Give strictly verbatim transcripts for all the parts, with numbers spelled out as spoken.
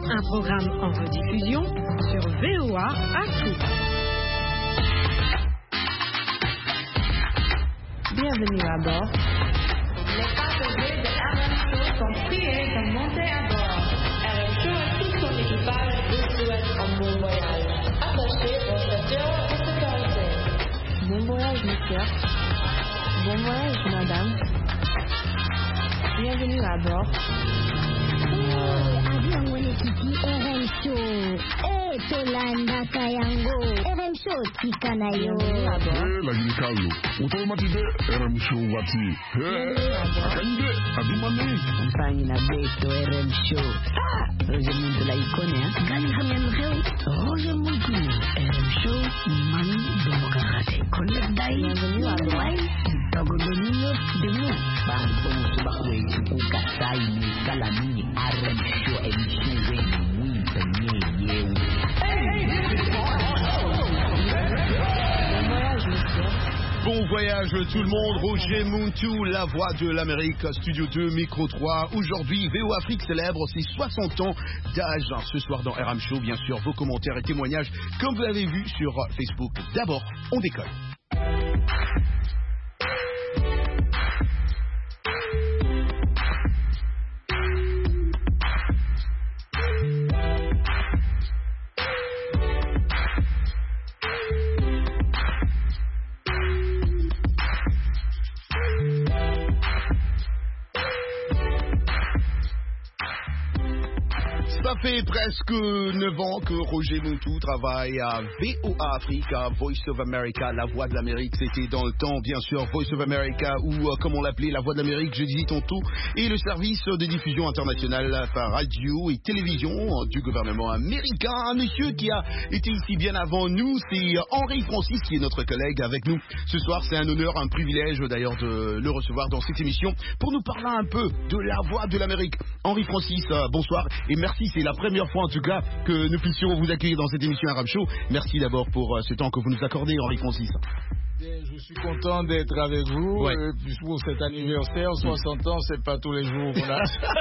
Un programme en rediffusion sur V O A Afrique. Bienvenue à bord. Les passagers de R M Show sont priés de monter à bord. R M Show et tout son équipage vous souhaitent un bon voyage. Attachez vos ceintures de sécurité. Bon voyage, monsieur. Bon voyage, madame. Bienvenue à bord. Avion mwenyekiti R M Show. Eh, Tolanda Kayango. R M Show tikanayo. Eh, lakini Carlo, utamatide R M Show wati. Eh, akande, adimani. Mfanyi na beto R M Show. Ah, Roger Muntu la ikone ha. Gani hamya mkeu. Roger Muntu R M Show mani demokrate. Connect dai. Bienvenue à bord. Togo de New York de nous. Bang bomu subakwe kuka sai ni kala mini R M Show emission weni mwita nye yewe. Bon voyage tout le monde, Roger Muntu, la voix de l'Amérique, Studio deux, Micro trois. Aujourd'hui, V O Afrique célèbre ses soixante ans d'âge. Ce soir dans R M Show, bien sûr, vos commentaires et témoignages, comme vous l'avez vu sur Facebook. D'abord, on décolle. Ça fait presque neuf ans que Roger Muntu travaille à V O A Afrique, à Voice of America, la voix de l'Amérique. C'était dans le temps, bien sûr, Voice of America, ou euh, comme on l'appelait, la voix de l'Amérique, je disais tantôt, et le service de diffusion internationale par radio et télévision du gouvernement américain. Un monsieur qui a été ici bien avant nous, c'est Henri Francis, qui est notre collègue avec nous. Ce soir, c'est un honneur, un privilège d'ailleurs de le recevoir dans cette émission pour nous parler un peu de la voix de l'Amérique. Henri Francis, euh, bonsoir et merci. C'est la première fois en tout cas que nous puissions vous accueillir dans cette émission R M Show. Merci d'abord pour euh, ce temps que vous nous accordez, Henri Francis. Je suis content d'être avec vous. Ouais. Euh, pour cet anniversaire, soixante ans, c'est pas tous les jours. Voilà.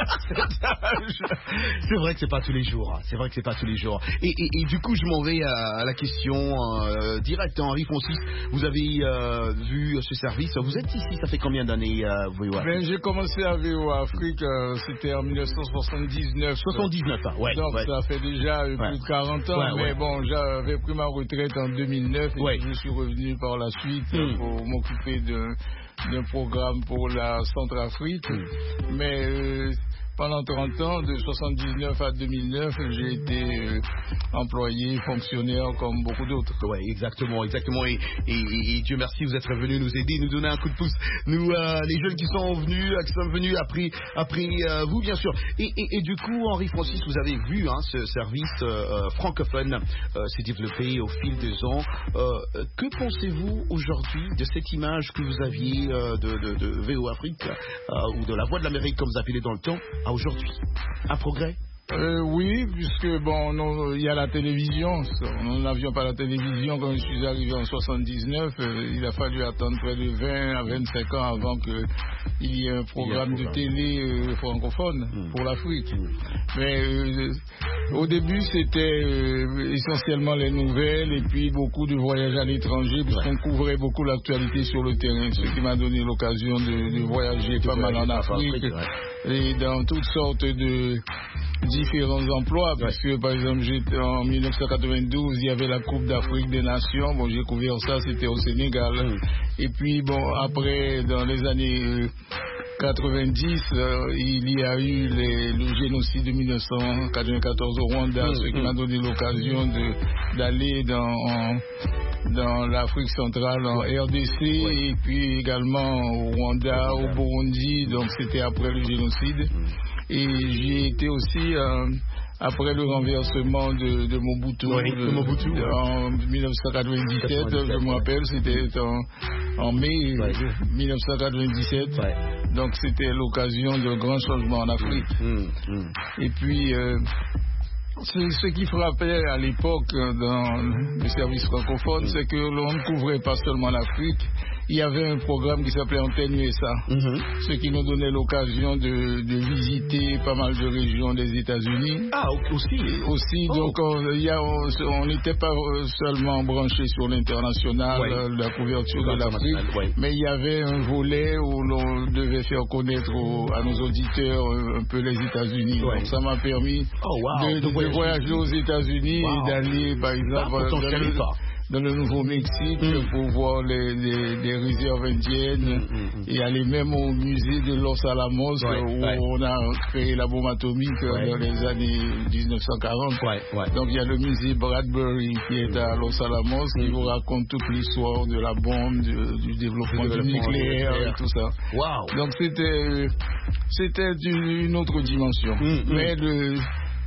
C'est vrai que c'est pas tous les jours. Hein. C'est vrai que c'est pas tous les jours. Et, et, et du coup, je m'en vais à, à la question euh, directe. Henri Francis, vous avez euh, vu ce service. Vous êtes ici, ça fait combien d'années euh, V O A Ben, j'ai commencé à V O A Afrique, euh, c'était en mille neuf cent soixante-dix-neuf. soixante-dix-neuf, hein. Ouais. Donc ouais. ça fait déjà euh, Ouais. plus de quarante ans. Ouais, mais ouais. bon, j'avais pris ma retraite en deux mille neuf et Ouais. je suis revenu par la suite Mm. pour m'occuper de- d'un programme pour la Centrafrique. Mm. Mais euh, pendant trente ans, de soixante-dix-neuf à deux mille neuf, j'ai été euh, employé, fonctionnaire comme beaucoup d'autres. Ouais, exactement, exactement. Et, et, et, et Dieu merci, vous êtes venus nous aider, nous donner un coup de pouce. Nous, euh, les jeunes qui sont venus, euh, qui sont venus après, après euh, vous, bien sûr. Et, et, et du coup, Henri Francis, vous avez vu hein, ce service euh, francophone euh, s'est développé au fil des ans. Euh, que pensez-vous aujourd'hui de cette image que vous aviez euh, de, de, de V O Afrique euh, ou de la Voix de l'Amérique, comme vous appelez dans le temps, à aujourd'hui? Un progrès? Euh, oui, puisque bon, non, il y a la télévision. Nous n'avions pas la télévision quand je suis arrivé en soixante-dix-neuf. Euh, il a fallu attendre près de vingt à vingt-cinq ans avant qu'il y ait un programme de télé euh, francophone mmh. pour l'Afrique. Mmh. Mais euh, au début, c'était euh, essentiellement les nouvelles et puis beaucoup de voyages à l'étranger, puisqu'on couvrait beaucoup l'actualité sur le terrain, ce qui m'a donné l'occasion de, de voyager pas mal en Afrique et dans toutes sortes de différents emplois, parce que par exemple j'étais en mille neuf cent quatre-vingt-douze, il y avait la Coupe d'Afrique des Nations. Bon, j'ai couvert ça, c'était au Sénégal. Mm. Et puis bon, après, dans les années euh, quatre-vingt-dix, euh, il y a eu les, le génocide de mille neuf cent quatre-vingt-quatorze au Rwanda, mm. ce qui mm. m'a donné l'occasion de d'aller dans en, dans l'Afrique centrale, en R D C, ouais. Et puis également au Rwanda, au Burundi. Donc c'était après le génocide. Mm. Et j'y ai été aussi euh, après le renversement de, de Mobutu, oui, de, de Mobutu de, en mille neuf cent quatre-vingt-dix-sept, quatre-vingt-dix-sept, je me rappelle, c'était en, en mai ouais. mille neuf cent quatre-vingt-dix-sept. Ouais. Donc c'était l'occasion de grands changements en Afrique. Mmh, mmh. Et puis euh, ce, ce qui frappait à l'époque dans le service francophone, mmh. c'est que l'on ne couvrait pas seulement l'Afrique, il y avait un programme qui s'appelait Antenne U S A, mm-hmm. ce qui nous donnait l'occasion de, de visiter pas mal de régions des États-Unis. Ah, aussi. Aussi, oh. donc on n'était pas seulement branché sur l'international, ouais. la couverture de l'Afrique, ouais. mais il y avait un volet où l'on devait faire connaître aux, à nos auditeurs un peu les États-Unis. Ouais. Donc ça m'a permis oh, wow. de, de, de voyager aux États-Unis wow. et d'aller, par exemple, bah, dans, le, dans le Nouveau-Mexique mm. pour voir les, les, les réserves indiennes mm, mm, et aller même au musée de Los Alamos ouais, où ouais. on a créé la bombe atomique ouais. dans les années dix-neuf cent quarante. Ouais, ouais. Donc il y a le musée Bradbury qui est à Los Alamos mm. qui vous raconte toute l'histoire de la bombe, du, du développement du nucléaire et tout ça. Wow. Donc c'était, c'était une, une autre dimension. Mm, Mais mm. le...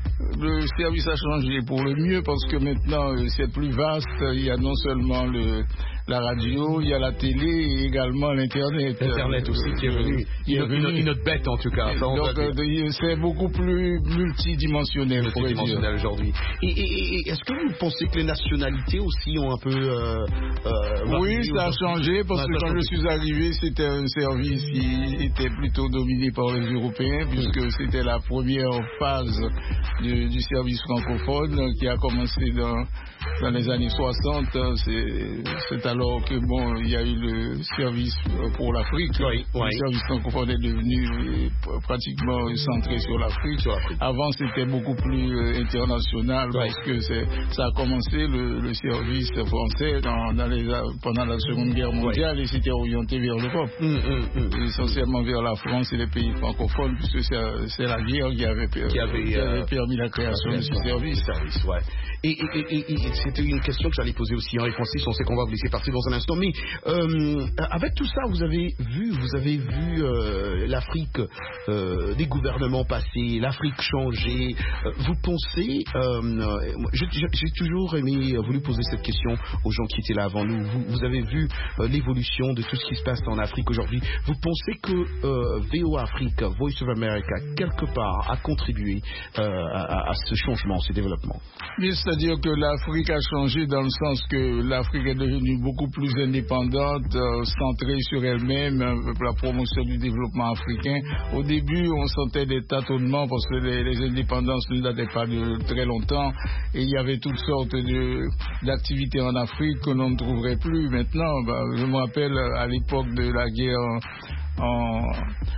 Le service a changé pour le mieux parce que maintenant c'est plus vaste. Il y a non seulement le, la radio, il y a la télé et également l'Internet. L'Internet aussi qui est venu. Il est venu une autre bête en tout cas. Ça, donc euh, c'est beaucoup plus multidimensionnel, multidimensionnel aujourd'hui. Et, et, et est-ce que vous pensez que les nationalités aussi ont un peu... Euh, euh, oui, ça a changé parce que quand je suis arrivé, c'était un service qui était plutôt dominé par les Européens puisque mmh. c'était la première phase Du, du service francophone qui a commencé dans, dans les années soixante. C'est, c'est alors que bon, il y a eu le service pour l'Afrique. Oui, oui. Le service francophone est devenu pratiquement centré sur l'Afrique. Sur l'Afrique. Avant, c'était beaucoup plus international oui. parce que c'est, ça a commencé le, le service français dans, dans les, pendant la Seconde Guerre mondiale oui. et c'était orienté vers l'Europe, mmh, mmh, mmh. essentiellement vers la France et les pays francophones puisque c'est, c'est la guerre qui avait, qui avait, qui avait euh, permis la création de ce service. service ouais. Et, et, et, et c'était une question que j'allais poser aussi, Henri Francis, on sait qu'on va vous laisser partir dans un instant, mais euh, avec tout ça, vous avez vu, vous avez vu euh, l'Afrique, euh, des gouvernements passer, l'Afrique changer. Euh, vous pensez, euh, je, j'ai toujours aimé, voulu poser cette question aux gens qui étaient là avant nous. Vous, vous avez vu euh, l'évolution de tout ce qui se passe en Afrique aujourd'hui. Vous pensez que euh, V O A Afrique, Voice of America, quelque part, a contribué euh, à, à ce changement, ce développement? Mais c'est-à-dire que l'Afrique a changé dans le sens que l'Afrique est devenue beaucoup plus indépendante, euh, centrée sur elle-même, euh, la promotion du développement africain. Au début, on sentait des tâtonnements parce que les, les indépendances ne dataient pas de très longtemps et il y avait toutes sortes de, d'activités en Afrique que l'on ne trouverait plus maintenant. Bah, je me rappelle à l'époque de la guerre en...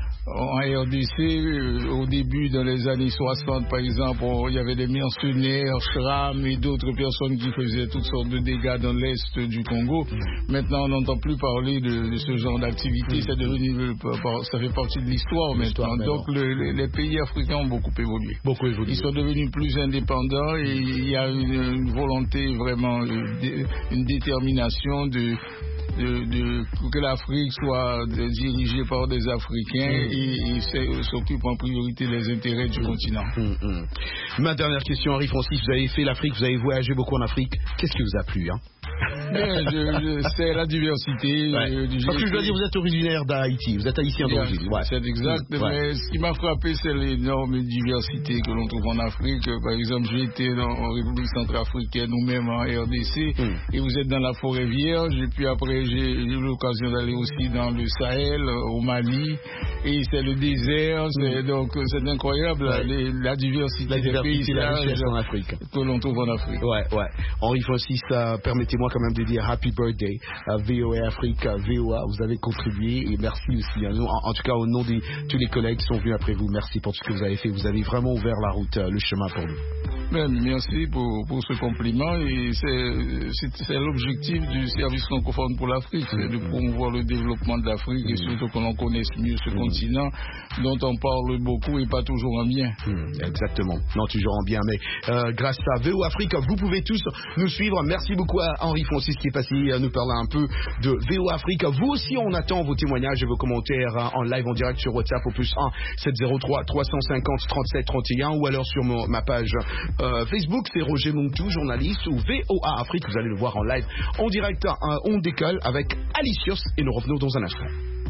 En R D C, euh, au début, dans les années soixante, par exemple, il y avait des mercenaires, Schramm et d'autres personnes qui faisaient toutes sortes de dégâts dans l'Est du Congo. Mmh. Maintenant, on n'entend plus parler de, de ce genre d'activité. Mmh. C'est devenu, ça fait partie de l'histoire maintenant. Donc, le, les, les pays africains ont beaucoup évolué. Beaucoup évolué. Ils sont devenus plus indépendants et il y a une, une volonté vraiment, une détermination de... De, de, que l'Afrique soit dirigée par des Africains mmh. et, et s'occupe en priorité des intérêts du mmh. continent. Mmh. Mmh. Ma dernière question, Henri Francis, vous avez fait l'Afrique, vous avez voyagé beaucoup en Afrique. Qu'est-ce qui vous a plu, hein? Bien, je, je, c'est la diversité. Ouais. Euh, du Parce que je dois dire, vous êtes originaire d'Haïti, vous êtes haïtien d'origine. Ouais. C'est exact, mmh. ouais. mais ce qui m'a frappé, c'est l'énorme diversité que l'on trouve en Afrique. Par exemple, j'ai été dans, en République centrafricaine ou même en R D C, mmh. et vous êtes dans la forêt vierge, et puis après, j'ai eu l'occasion d'aller aussi dans le Sahel, au Mali, et c'est le désert, c'est, mmh. donc c'est incroyable, ouais. les, la diversité, la diversité des paysages en Afrique. Que l'on trouve en Afrique. Ouais, ouais. Henri Francis, euh, permettez-moi quand même de dire happy birthday à V O A Afrique, à V O A, vous avez contribué et merci aussi, hein, en, en tout cas au nom de tous les collègues qui sont venus après vous, merci pour tout ce que vous avez fait, vous avez vraiment ouvert la route, euh, le chemin pour nous. Même, merci pour, pour ce compliment et c'est, c'est, c'est l'objectif du service francophone pour l'Afrique, c'est de promouvoir le développement de l'Afrique et surtout que l'on connaisse mieux ce mmh. continent dont on parle beaucoup et pas toujours en bien. Mmh, exactement, non toujours en bien, mais euh, grâce à V O A Afrique, vous pouvez tous nous suivre. Merci beaucoup à Henri Francis qui est passé à nous parler un peu de V O A Afrique. Vous aussi, on attend vos témoignages et vos commentaires en live en direct sur WhatsApp au plus un sept zéro trois trois cent cinquante trente-sept trente et un ou alors sur mon, ma page Euh, Facebook, c'est Roger Montou, journaliste, ou V O A Afrique, vous allez le voir en live, en direct, euh, on décolle avec Alicios et nous revenons dans un instant.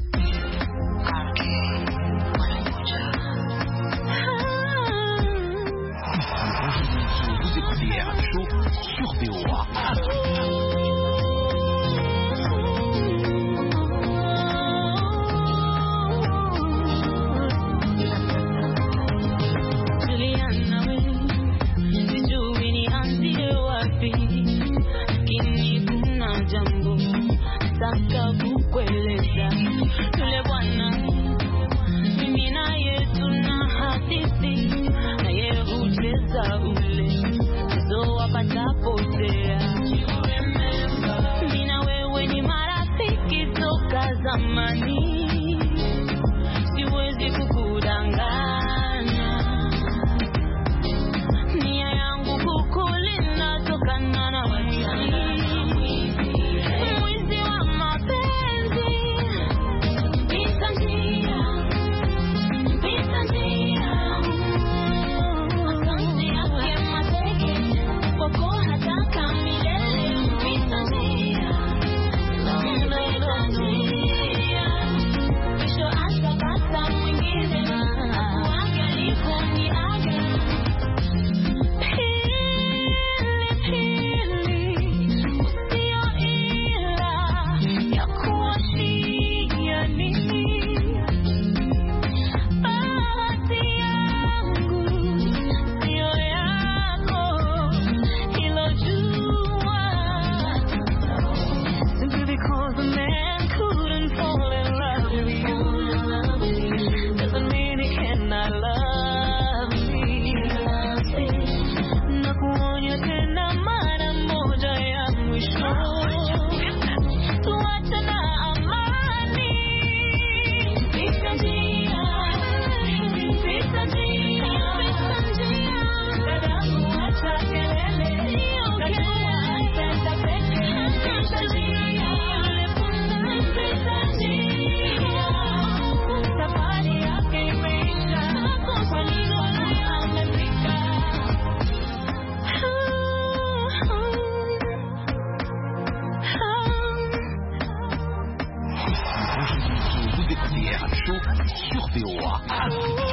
Vous écoutez R M Show sur V O A Afrique. ongeza ule uzo wapata potea. Mimi na wewe ni marafiki toka zamani, siwezi kukudanganya. Nia yangu kukulinda tokana na wizi, wizi wa mapenzi. Pita njia, pita njia, asante yake mateke, kwako hataka milele. Pita njia, pita njia, kesho atapata mwingine, wake aliponiaga. Sur V O A Africa.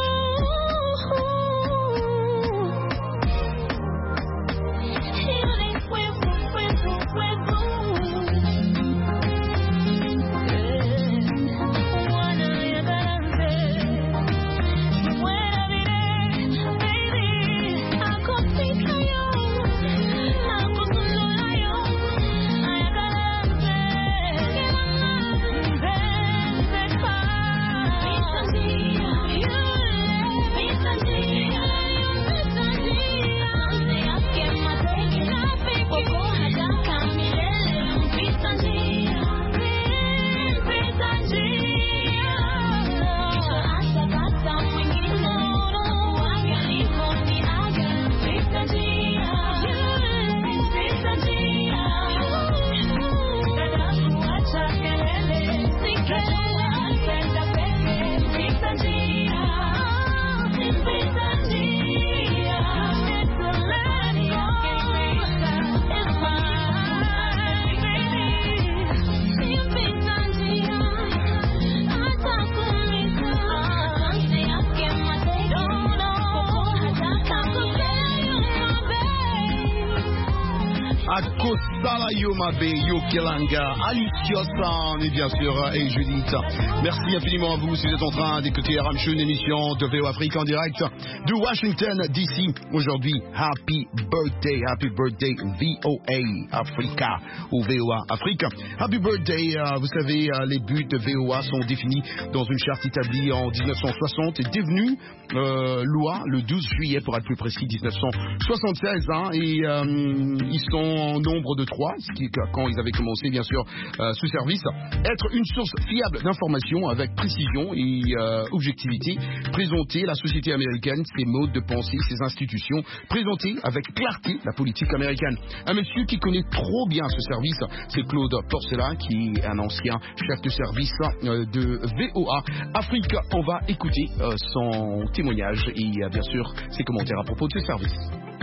Akosala Yomabe, Yokelanga, Alicia San et bien sûr et Judith. Merci infiniment à vous si vous êtes en train d'écouter R M Show, une émission de V O A Afrique en direct de Washington D C. Aujourd'hui, Happy Birthday, Happy Birthday V O A Africa ou V O A Afrique. Happy Birthday, euh, vous savez, euh, les buts de V O A sont définis dans une charte établie en dix-neuf cent soixante et devenue euh, loi le douze juillet pour être plus précis dix-neuf cent soixante-seize. Hein, et euh, ils sont en nombre de trois, ce qui, quand ils avaient commencé bien sûr euh, ce service, être une source fiable d'informations avec précision et euh, objectivité, présenter la société américaine, ses modes de pensée, ses institutions, présenter avec clarté la politique américaine. Un monsieur qui connaît trop bien ce service, c'est Claude Porcela, qui est un ancien chef de service euh, de V O A Afrique. On va écouter euh, son témoignage et euh, bien sûr ses commentaires à propos de ce service.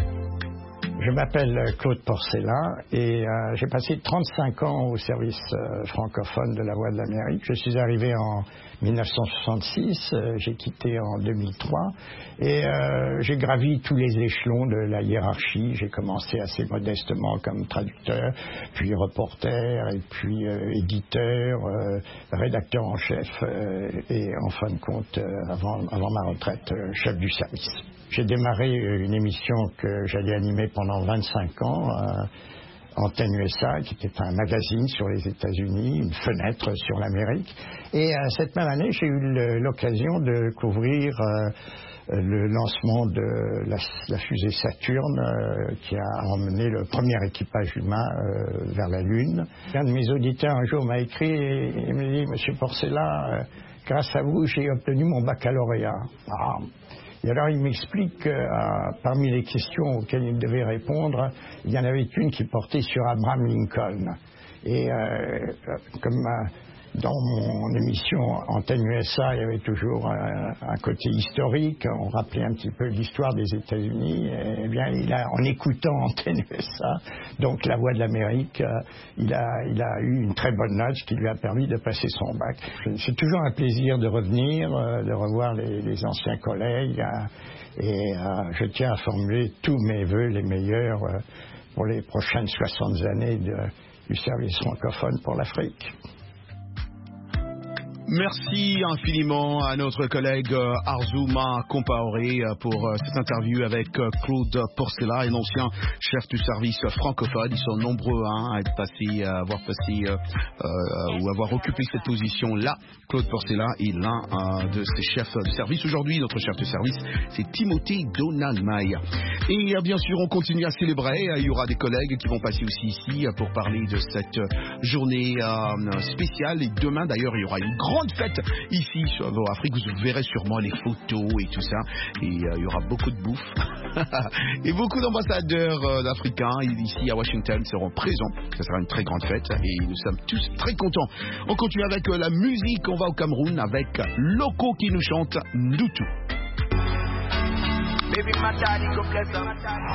Je m'appelle Claude Porcela et euh, j'ai passé trente-cinq ans au service euh, francophone de la Voix de l'Amérique. Je suis arrivé en mille neuf cent soixante-six, euh, j'ai quitté en deux mille trois et euh, j'ai gravi tous les échelons de la hiérarchie. J'ai commencé assez modestement comme traducteur, puis reporter, et puis euh, éditeur, euh, rédacteur en chef euh, et en fin de compte, euh, avant, avant ma retraite, euh, chef du service. J'ai démarré une émission que j'allais animer pendant vingt-cinq ans, euh, Antenne U S A, qui était un magazine sur les États-Unis, une fenêtre sur l'Amérique. Et euh, cette même année, j'ai eu l'occasion de couvrir euh, le lancement de la, la fusée Saturne, euh, qui a emmené le premier équipage humain euh, vers la Lune. Un de mes auditeurs un jour m'a écrit et, et me dit « Monsieur Porcella, euh, grâce à vous, j'ai obtenu mon baccalauréat. Ah. » Et alors il m'explique que euh, parmi les questions auxquelles il devait répondre, il y en avait une qui portait sur Abraham Lincoln. Et euh, comme euh, dans mon émission Antenne U S A, il y avait toujours un, un côté historique, on rappelait un petit peu l'histoire des États-Unis, et, eh bien il a, en écoutant Antenne U S A, donc la Voix de l'Amérique, euh, il, a, il a eu une très bonne note, ce qui lui a permis de passer son bac. C'est toujours un plaisir de revenir, euh, de revoir les, les anciens collègues, euh, et euh, je tiens à formuler tous mes vœux les meilleurs euh, pour les prochaines soixante années de, du service francophone pour l'Afrique. Merci infiniment à notre collègue Arzouma Compaoré pour cette interview avec Claude Porcella, un ancien chef du service francophone. Ils sont nombreux hein, à être passés, à avoir passé euh, euh, ou avoir occupé cette position-là. Claude Porcella est l'un euh, de ces chefs de service. Aujourd'hui, notre chef de service, c'est Timothée Donalmaille. Et euh, bien sûr, on continue à célébrer. Il y aura des collègues qui vont passer aussi ici pour parler de cette journée euh, spéciale. Et demain, d'ailleurs, il y aura une grande fête ici sur Afrique. Vous verrez sûrement les photos et tout ça. Et euh, il y aura beaucoup de bouffe. Et beaucoup d'ambassadeurs euh, africains ici à Washington seront présents. Ça sera une très grande fête et nous sommes tous très contents. On continue avec euh, la musique. On va au Cameroun avec Loco qui nous chante Ndoutou. Baby, my daddy go bless them.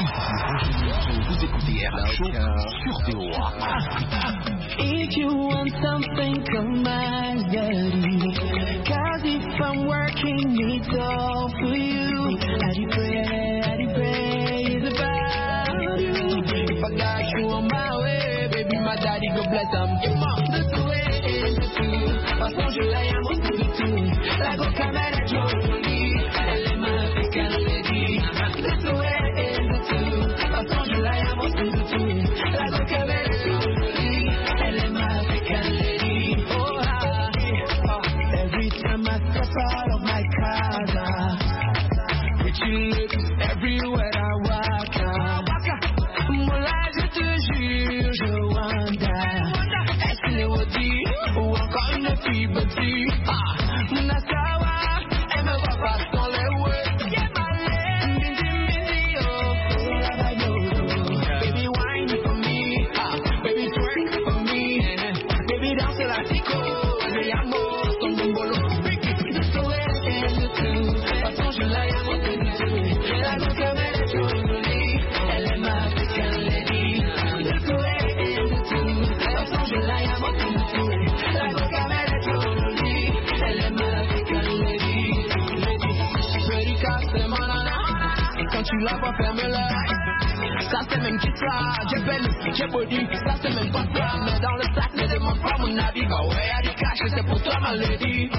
Vous écoutez R Show sur V O A. If you want something, come my daddy. Cause if I'm working, it's all for you. I do pray, I do pray, it's about you. If I got you on my way, baby, my daddy go bless them. That's the way it's true. Façon, je la llamo tout du tout. La go camera jolie. Elle est ma African lady. That's the way it's true. Façon, je la llamo tout du tout. La go camera jolie. Elle est ma African lady. Oh, ah, oh. Every time I step out of my car, pretty lips everywhere I walk. Mola, je te jure, je wonder. Est-ce que les maudits ou encore une fille bâtie? Ah, Muna Sawa, elle me voit pas dans les words. Yeah, my leg, Mindy, Mindy, oh, oh, la bayodo. Baby, wine for me, ah, baby, twerk for me. Baby, danse la tico, je llamo son bombolo. This the way it's true. Façon, je la llamo tout du tout. La go camera jolie, elle est ma African lady. This the way it's true. Façon, je la llamo tout du tout. La go camera jolie, elle est ma African lady. Pretty custom, quand tu la vois, ferme-la. Ça c'est même qui ça, j'ai belle, j'ai body. Ça c'est même pas ça, mais dans le sac, ne demande pas mon avis. Oh ouais, y'a du cash, c'est pour toi ma lady.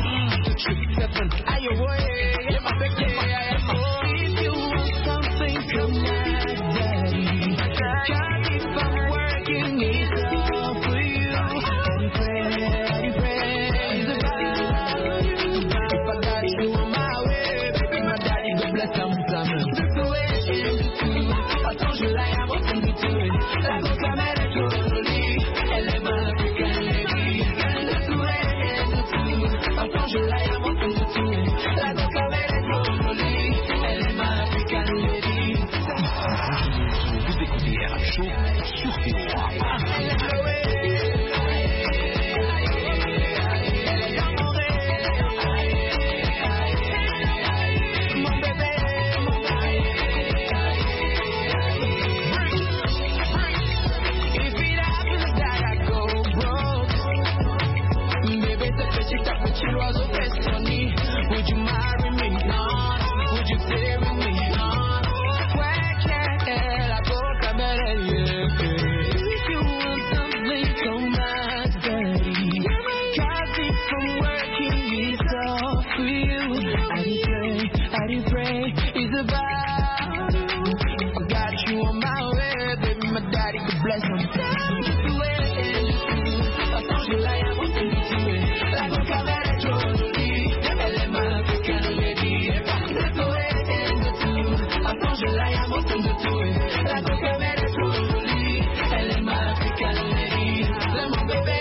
Aïe ouais, y'a ma bébé, if you want something, come my daddy. Cause if I'm working, it's all for you. I pray, I pray, it's about you. If I got you on my way, baby, my daddy go bless them. That's the way it's true. Attends, je la llamo tout du tout. La go camera jolie, elle est ma African lady. That's the way it's true. Attends, je la llamo tout du tout. La go camera jolie, elle est ma African lady. Vous écoutez R Show sur V O A. Would you marry me? No. Would you stay with me? No. Where can I go? Camera, yeah. bless them. Do it, attends, je la y'a mon petit tué. La coca verte jolie, elle est ma africaine lady. Do it, attends, je la y'a mon petit tué. La coca verte jolie, elle est ma africaine lady. C'est mon bébé.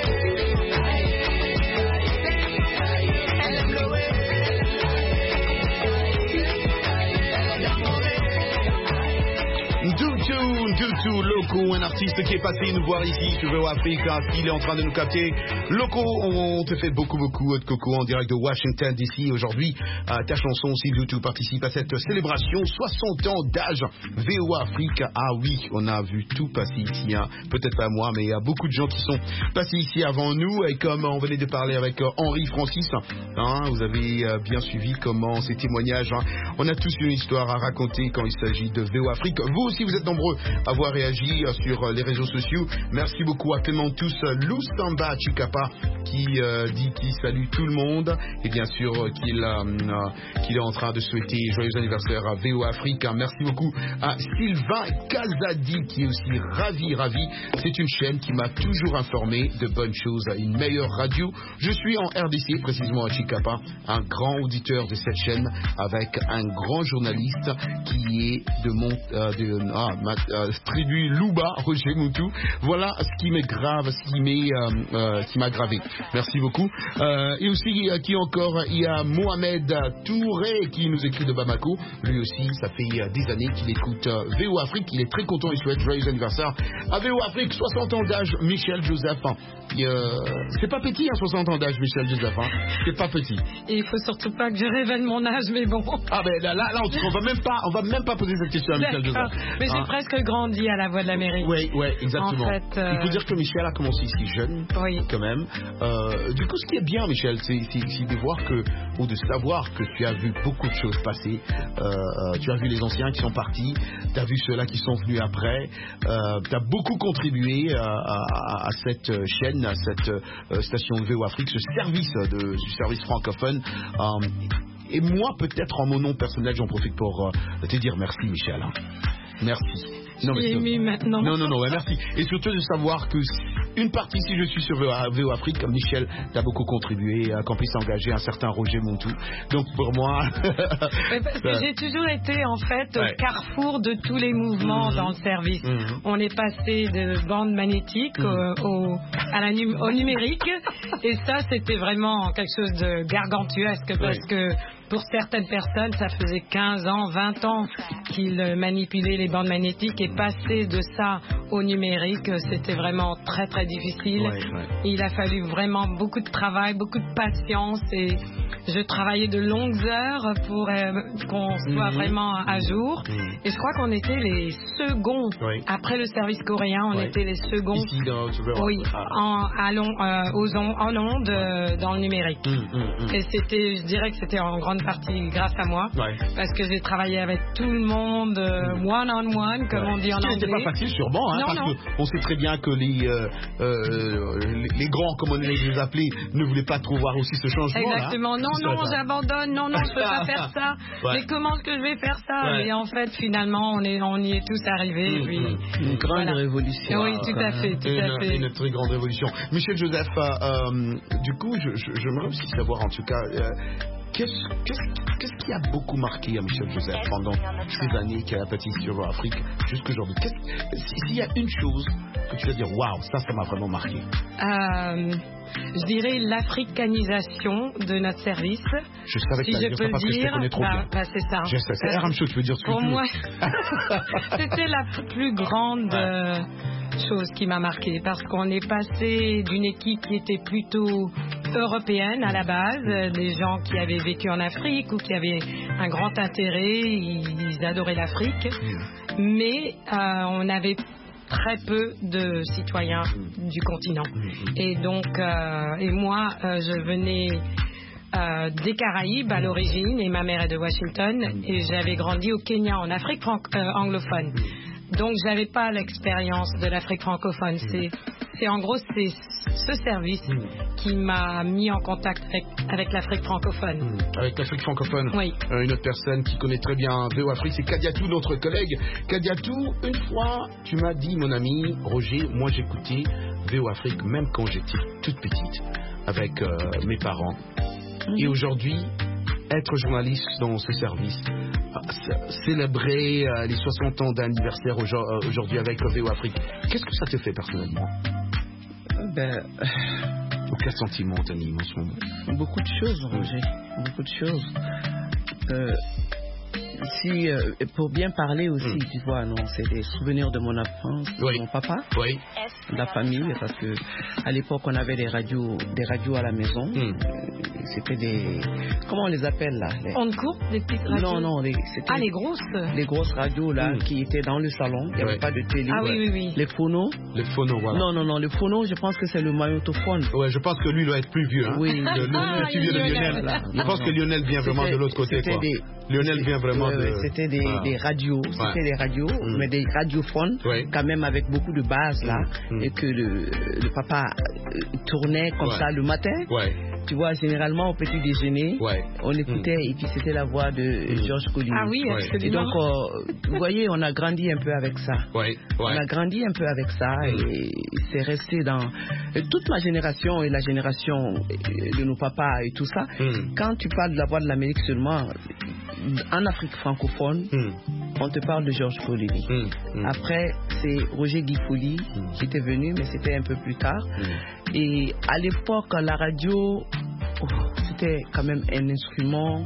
Dutu Loco, un artiste qui est passé nous voir ici sur V O A Africa, il est en train de nous capter. Loco, on te fait beaucoup beaucoup de coco en direct de Washington D C aujourd'hui. Euh, ta chanson aussi, Dutu, participe à cette célébration soixante ans d'âge V O A Africa. Ah oui, on a vu tout passer ici, hein. Peut-être pas moi, mais il y a beaucoup de gens qui sont passés ici avant nous. Et comme on venait de parler avec euh, Henri Francis, hein, vous avez euh, bien suivi comment ces témoignages, hein. On a tous une histoire à raconter quand il s'agit de V O A Afrique. Vous aussi, vous êtes nombreux à avoir réagi euh, sur les réseaux sociaux. Merci beaucoup à Clément Tous Lustamba Chikapa qui euh, dit qu'il salue tout le monde et bien sûr euh, qu'il, euh, qu'il est en train de souhaiter joyeux anniversaire à V O A Afrique. Merci beaucoup à Sylvain Kazadi qui est aussi ravi, ravi. C'est une chaîne qui m'a toujours informé de bonnes choses, une meilleure radio. Je suis en R D C, précisément à Chikapa, un grand auditeur de cette chaîne avec un grand journaliste qui est de mon euh, de, ah, ma euh, tribu Louba, Roger Moutou. Voilà ce qui m'est grave, ce qui m'est euh, euh, qui m'a gravé. Merci beaucoup. Euh, et aussi euh, qui encore, il y a Mohamed Touré qui nous écrit de Bamako. Lui aussi, ça fait euh, des années qu'il écoute euh, V O A Afrique. Il est très content, il souhaite joyeux anniversaire à V O A Afrique, soixante ans d'âge, Michel Joseph. Euh, c'est pas petit, hein, soixante ans d'âge, Michel Joseph. Hein. C'est pas petit. Et il faut surtout pas que je révèle mon âge, mais bon. Ah ben là, là, là on, on va même pas, on va même pas poser cette question à Michel Joseph. Mais j'ai hein. presque grandi à la Voix de l'Amérique. Oui, oui, exactement. En fait, euh... il faut dire que Michel a commencé ici jeune, oui. quand même. Euh, du coup, ce qui est bien, Michel, c'est, c'est, c'est de voir que, ou de savoir que tu as vu beaucoup de choses passer. Euh, tu as vu les anciens qui sont partis, tu as vu ceux-là qui sont venus après. Euh, tu as beaucoup contribué à, à, à cette chaîne, à cette euh, station de V O A Afrique, ce service de, du service francophone. Euh, et moi, peut-être en mon nom personnel, j'en profite pour euh, te dire merci, Michel. Hein. Merci. Non, mais ému maintenant. Non, non, non, ouais, merci. Et surtout de savoir que une partie, si je suis sur V O A Afrique, comme Michel, t'as beaucoup contribué à qu'on puisse engager un certain Roger Montou. Donc pour moi... Parce que j'ai toujours été en fait ouais. au carrefour de tous les mouvements mmh. dans le service. Mmh. On est passé de bande magnétique mmh. au, au, à la num- au numérique. Et ça, c'était vraiment quelque chose de gargantuesque parce ouais. que... Pour certaines personnes, ça faisait quinze ans, vingt ans qu'ils manipulaient les bandes magnétiques et passer de ça au numérique, c'était vraiment très très difficile. Ouais, ouais. Il a fallu vraiment beaucoup de travail, beaucoup de patience et je travaillais de longues heures pour euh, qu'on soit mmh. vraiment à jour. Mmh. Et je crois qu'on était les seconds. Oui. Après le service coréen, on ouais. était les seconds. Ici, dans, tu veux oui, en, à long, euh, aux on, en ondes euh, dans le numérique. Mmh, mmh, mmh. Et c'était, je dirais que c'était en grande partie grâce à moi, ouais. parce que j'ai travaillé avec tout le monde, euh, one on one, comme ouais. on dit en Ce anglais. Ce n'était pas facile, sûrement, hein, non, parce non. qu'on sait très bien que les, euh, euh, les, les grands, comme on les appelait, ne voulaient pas trop voir aussi ce changement. Exactement. Là. Non, non, j'abandonne. Non, non, je peux pas faire ça. Ouais. Mais comment est-ce que je vais faire ça ouais. Et en fait, finalement, on est, on y est tous arrivés. Mmh, puis, une grande voilà. révolution. Oui, tout à fait, tout une, à fait. Une très grande révolution. Michel Joseph, euh, du coup, je, je, j'aimerais aussi savoir, en tout cas. Euh, Qu'est-ce, qu'est-ce, qu'est-ce qui a beaucoup marqué à Michel Joseph pendant ces années qu'il a pâtissé sur Afrique jusqu'aujourd'hui? S'il y a une chose que tu vas dire, waouh, ça, ça m'a vraiment marqué. Euh, je dirais l'africanisation de notre service. Je savais que si tu allais dire ça parce que je te connais trop bah, bien. Bah, c'est ça. Je sais, c'est R M Show, tu veux dire ce que Pour tu veux. moi, c'était la plus grande ouais. euh, chose qui m'a marqué parce qu'on est passé d'une équipe qui était plutôt européenne à la base, des gens qui avaient vécu en Afrique ou qui avaient un grand intérêt, ils, ils adoraient l'Afrique, mais euh, on avait très peu de citoyens du continent. Et donc, euh, et moi, euh, je venais euh, des Caraïbes à l'origine, et ma mère est de Washington, et j'avais grandi au Kenya, en Afrique franc- euh, anglophone. Donc, j'avais pas l'expérience de l'Afrique francophone. C'est c'est en gros c'est ce service mmh. qui m'a mis en contact avec, avec l'Afrique francophone. Mmh. Avec l'Afrique francophone. Oui. Euh, une autre personne qui connaît très bien V O Afrique, c'est Kadiatou, notre collègue. Kadiatou, une fois, tu m'as dit, mon ami Roger, moi j'écoutais V O Afrique même quand j'étais toute petite avec euh, mes parents. Mmh. Et aujourd'hui, être journaliste dans ce service, célébrer euh, les soixante ans d'anniversaire aujourd'hui avec V O Afrique, qu'est-ce que ça te fait personnellement? Ben, quel sentiment t'anime en ce moment? Beaucoup de choses, Roger, beaucoup de choses. Euh, si, euh, pour bien parler aussi, mm. tu vois, non, c'est des souvenirs de mon enfance, oui. de mon papa, oui. de la famille, parce que à l'époque on avait des radios, des radios à la maison. Mm. C'était des, comment on les appelle là? Les... On court des petites radios. Non, non, les, c'était ah les grosses. Les grosses radios là mm. qui étaient dans le salon. Il n'y avait ouais. pas de télé. Ah ouais. oui, oui, oui. Les phonos. Les phonos, voilà. Non, non, non, les phonos, je pense que c'est le magnétophone. Ouais, je pense que lui doit être plus vieux. Hein. Oui. Le, le, le, le plus vieux de Lionel. Là. Je pense que Lionel vient vraiment de l'autre côté, quoi. Des... Lionel vient vraiment ouais, de. C'était des, ah. des radios, c'était ouais. des radios, mm. mais des radiophones, ouais. quand même avec beaucoup de bases là, mm. et que le, le papa tournait comme ouais. ça le matin. Ouais. Tu vois, généralement au petit déjeuner, ouais. on écoutait mm. et puis c'était la voix de mm. Georges Collier. Ah oui, absolument. Et donc, euh, vous voyez, on a grandi un peu avec ça. Ouais. Ouais. On a grandi un peu avec ça mm. et c'est resté dans toute ma génération et la génération de nos papas et tout ça. Mm. Quand tu parles de la voix de l'Amérique seulement, en Afrique francophone, mm. on te parle de Georges Collier. Mm. Mm. Après, c'est Roger Guifoli mm. qui était venu, mais c'était un peu plus tard. Mm. Et à l'époque, la radio, oh, c'était quand même un instrument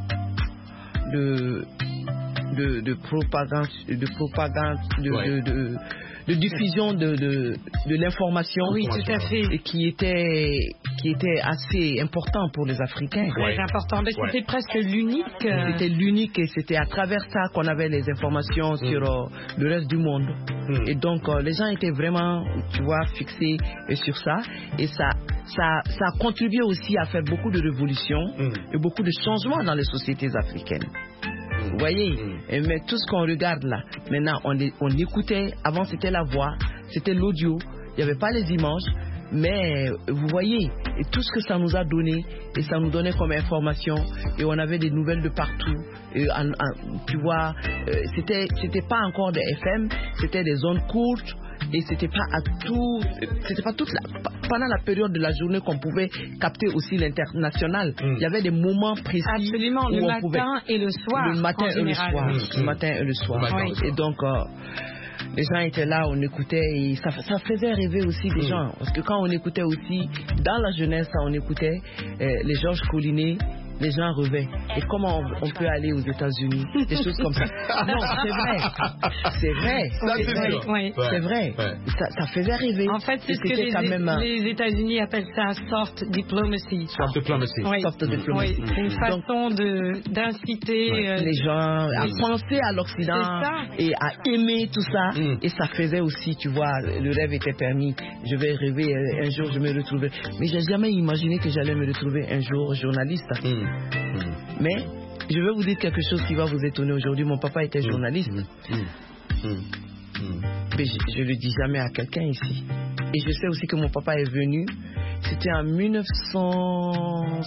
de, de, de propagande, de propagande, de, ouais. de, de, de diffusion de, de, de l'information. Oui, tout à fait. Et qui était, qui était assez important pour les Africains. Très ouais. important. Mais c'était ouais. presque l'unique. Euh... C'était l'unique et c'était à travers ça qu'on avait les informations mm. sur euh, le reste du monde. Mm. Et donc, euh, les gens étaient vraiment, tu vois, fixés euh, sur ça. Et ça, ça, ça a contribué aussi à faire beaucoup de révolutions mm. et beaucoup de changements dans les sociétés africaines. Vous voyez, mm. mais tout ce qu'on regarde là, maintenant on, on écoutait, avant c'était la voix, c'était l'audio, il n'y avait pas les images, mais vous voyez, et tout ce que ça nous a donné, et ça nous donnait comme information, et on avait des nouvelles de partout, et en, en, tu vois, euh, c'était, c'était pas encore des F M, c'était des zones courtes, et c'était pas à tout, c'était pas toute la, pendant la période de la journée qu'on pouvait capter aussi l'international. Mm. Il y avait des moments précis. Absolument, où le on matin pouvait, et le soir. Le matin et le soir. Mm. Le matin et le soir. Oui. Et donc, euh, les gens étaient là, on écoutait, et ça, ça faisait rêver aussi des mm. gens. Parce que quand on écoutait aussi, dans la jeunesse, on écoutait euh, les Georges Collinet, les gens rêvaient. Et comment on, on peut aller aux États-Unis, des choses comme ça. Non, c'est vrai. C'est vrai. Ça, c'est, c'est vrai. Sûr. Oui. C'est vrai. Ouais. Ça, ça faisait rêver. En fait, c'est ce que les, même... les États-Unis appellent ça soft diplomacy. Soft diplomacy. Oui. Soft diplomacy. Oui. C'est une façon Donc, de, d'inciter ouais. euh, les gens à oui. penser à l'Occident et à aimer tout ça. Mm. Et ça faisait aussi, tu vois, le rêve était permis. Je vais rêver, un jour je me retrouverai. Mais j'ai jamais imaginé que j'allais me retrouver un jour journaliste. Mm. Mm. Mais je vais vous dire quelque chose qui va vous étonner aujourd'hui. Mon papa était journaliste. Mmh. Mmh. Mmh. Mais je ne le dis jamais à quelqu'un ici. Et je sais aussi que mon papa est venu. C'était en mille neuf cent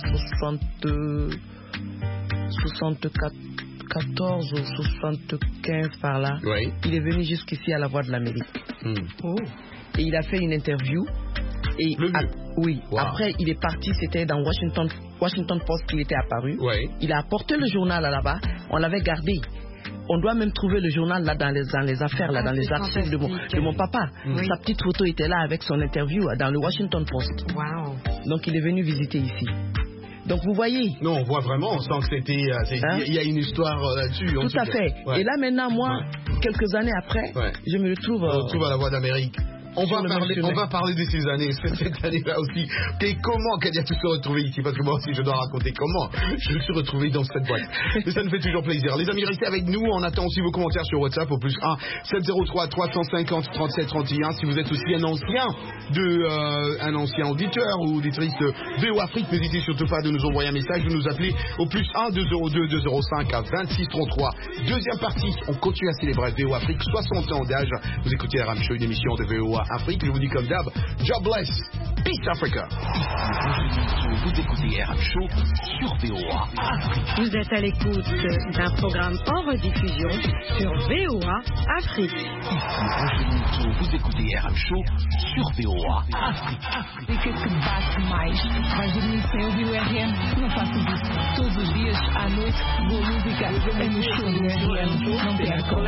soixante-quatorze ou soixante-quinze par là. Oui. Il est venu jusqu'ici à la Voix de l'Amérique. Mmh. Oh. Et il a fait une interview. Et le à, oui, wow. Après il est parti, c'était dans Washington, Washington Post qu'il était apparu. Ouais. Il a apporté le journal là-bas, on l'avait gardé. On doit même trouver le journal là dans les, dans les affaires, là, ah, dans les archives de mon, de mon papa. Oui. Sa petite photo était là avec son interview dans le Washington Post. Wow. Donc il est venu visiter ici. Donc vous voyez. Non, on voit vraiment, on sent que c'était, il euh, hein? y a une histoire euh, là-dessus. Tout à fait. Ouais. Et là maintenant, moi, ouais. quelques années après, ouais. je me retrouve. On euh, retrouve à la Voix d'Amérique. On va, parler, on va parler de ces années, cette année-là aussi. Et comment Kadiatou se retrouvé ici? Parce que moi aussi, je dois raconter comment je me suis retrouvé dans cette boîte. Mais ça nous fait toujours plaisir. Les amis, restez avec nous. On attend aussi vos commentaires sur WhatsApp au plus un sept zéro trois trois cent cinquante trente-sept trente et un. Si vous êtes aussi un ancien de euh, un ancien auditeur ou auditrice de V O Afrique, n'hésitez surtout pas de nous envoyer un message, de nous appeler au plus un deux zéro deux deux zéro cinq à vingt-six trente-trois. Deuxième partie, on continue à célébrer V O Afrique, soixante ans d'âge. Vous écoutez la Ram Show, une émission de V O A A Afrique. Je vous dis comme d'hab, God bless, peace Africa. Vous écoutez R M Show sur V O A Afrique. Vous êtes à l'écoute d'un programme en rediffusion sur V O A Afrique. Vous écoutez R M Show sur V O A Afrique. Fica que bate mais. Mas dormir sem ouvir o R M, não faço isso. Todos os dias, à noite, boa música é no show do R M. Não percam.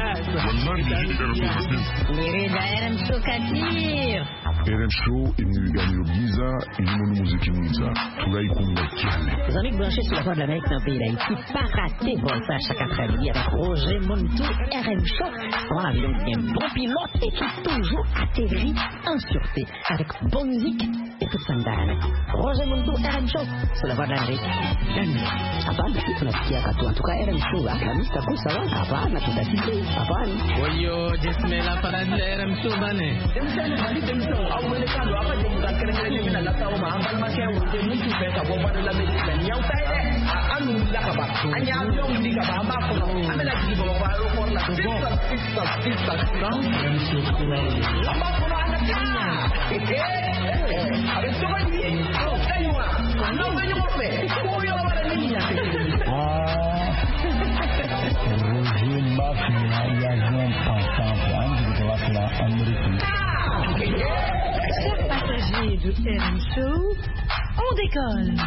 Merida R M Show Katir. R M Show imilingani Giza ilimonu muziki mwiza tunaikunda cyane. Les amis branchés sur la voie de l'Amérique dans le pays d'Haïti, pas rater bon ça chaque après-midi avec Roger Montou, R M Show. On a donc un bon pilote et qui toujours atterrit en sûreté avec bonne musique et tout ça d'âne. Roger Montou, R M Show sur la voie de l'Amérique. Hapana, tunasikia katu. En tout cas, R M Show, la mista kusa wa hapana, tutasikia hapana. Wayo, dismela para R M Show bane. Chers passagers de R M Show, on décolle.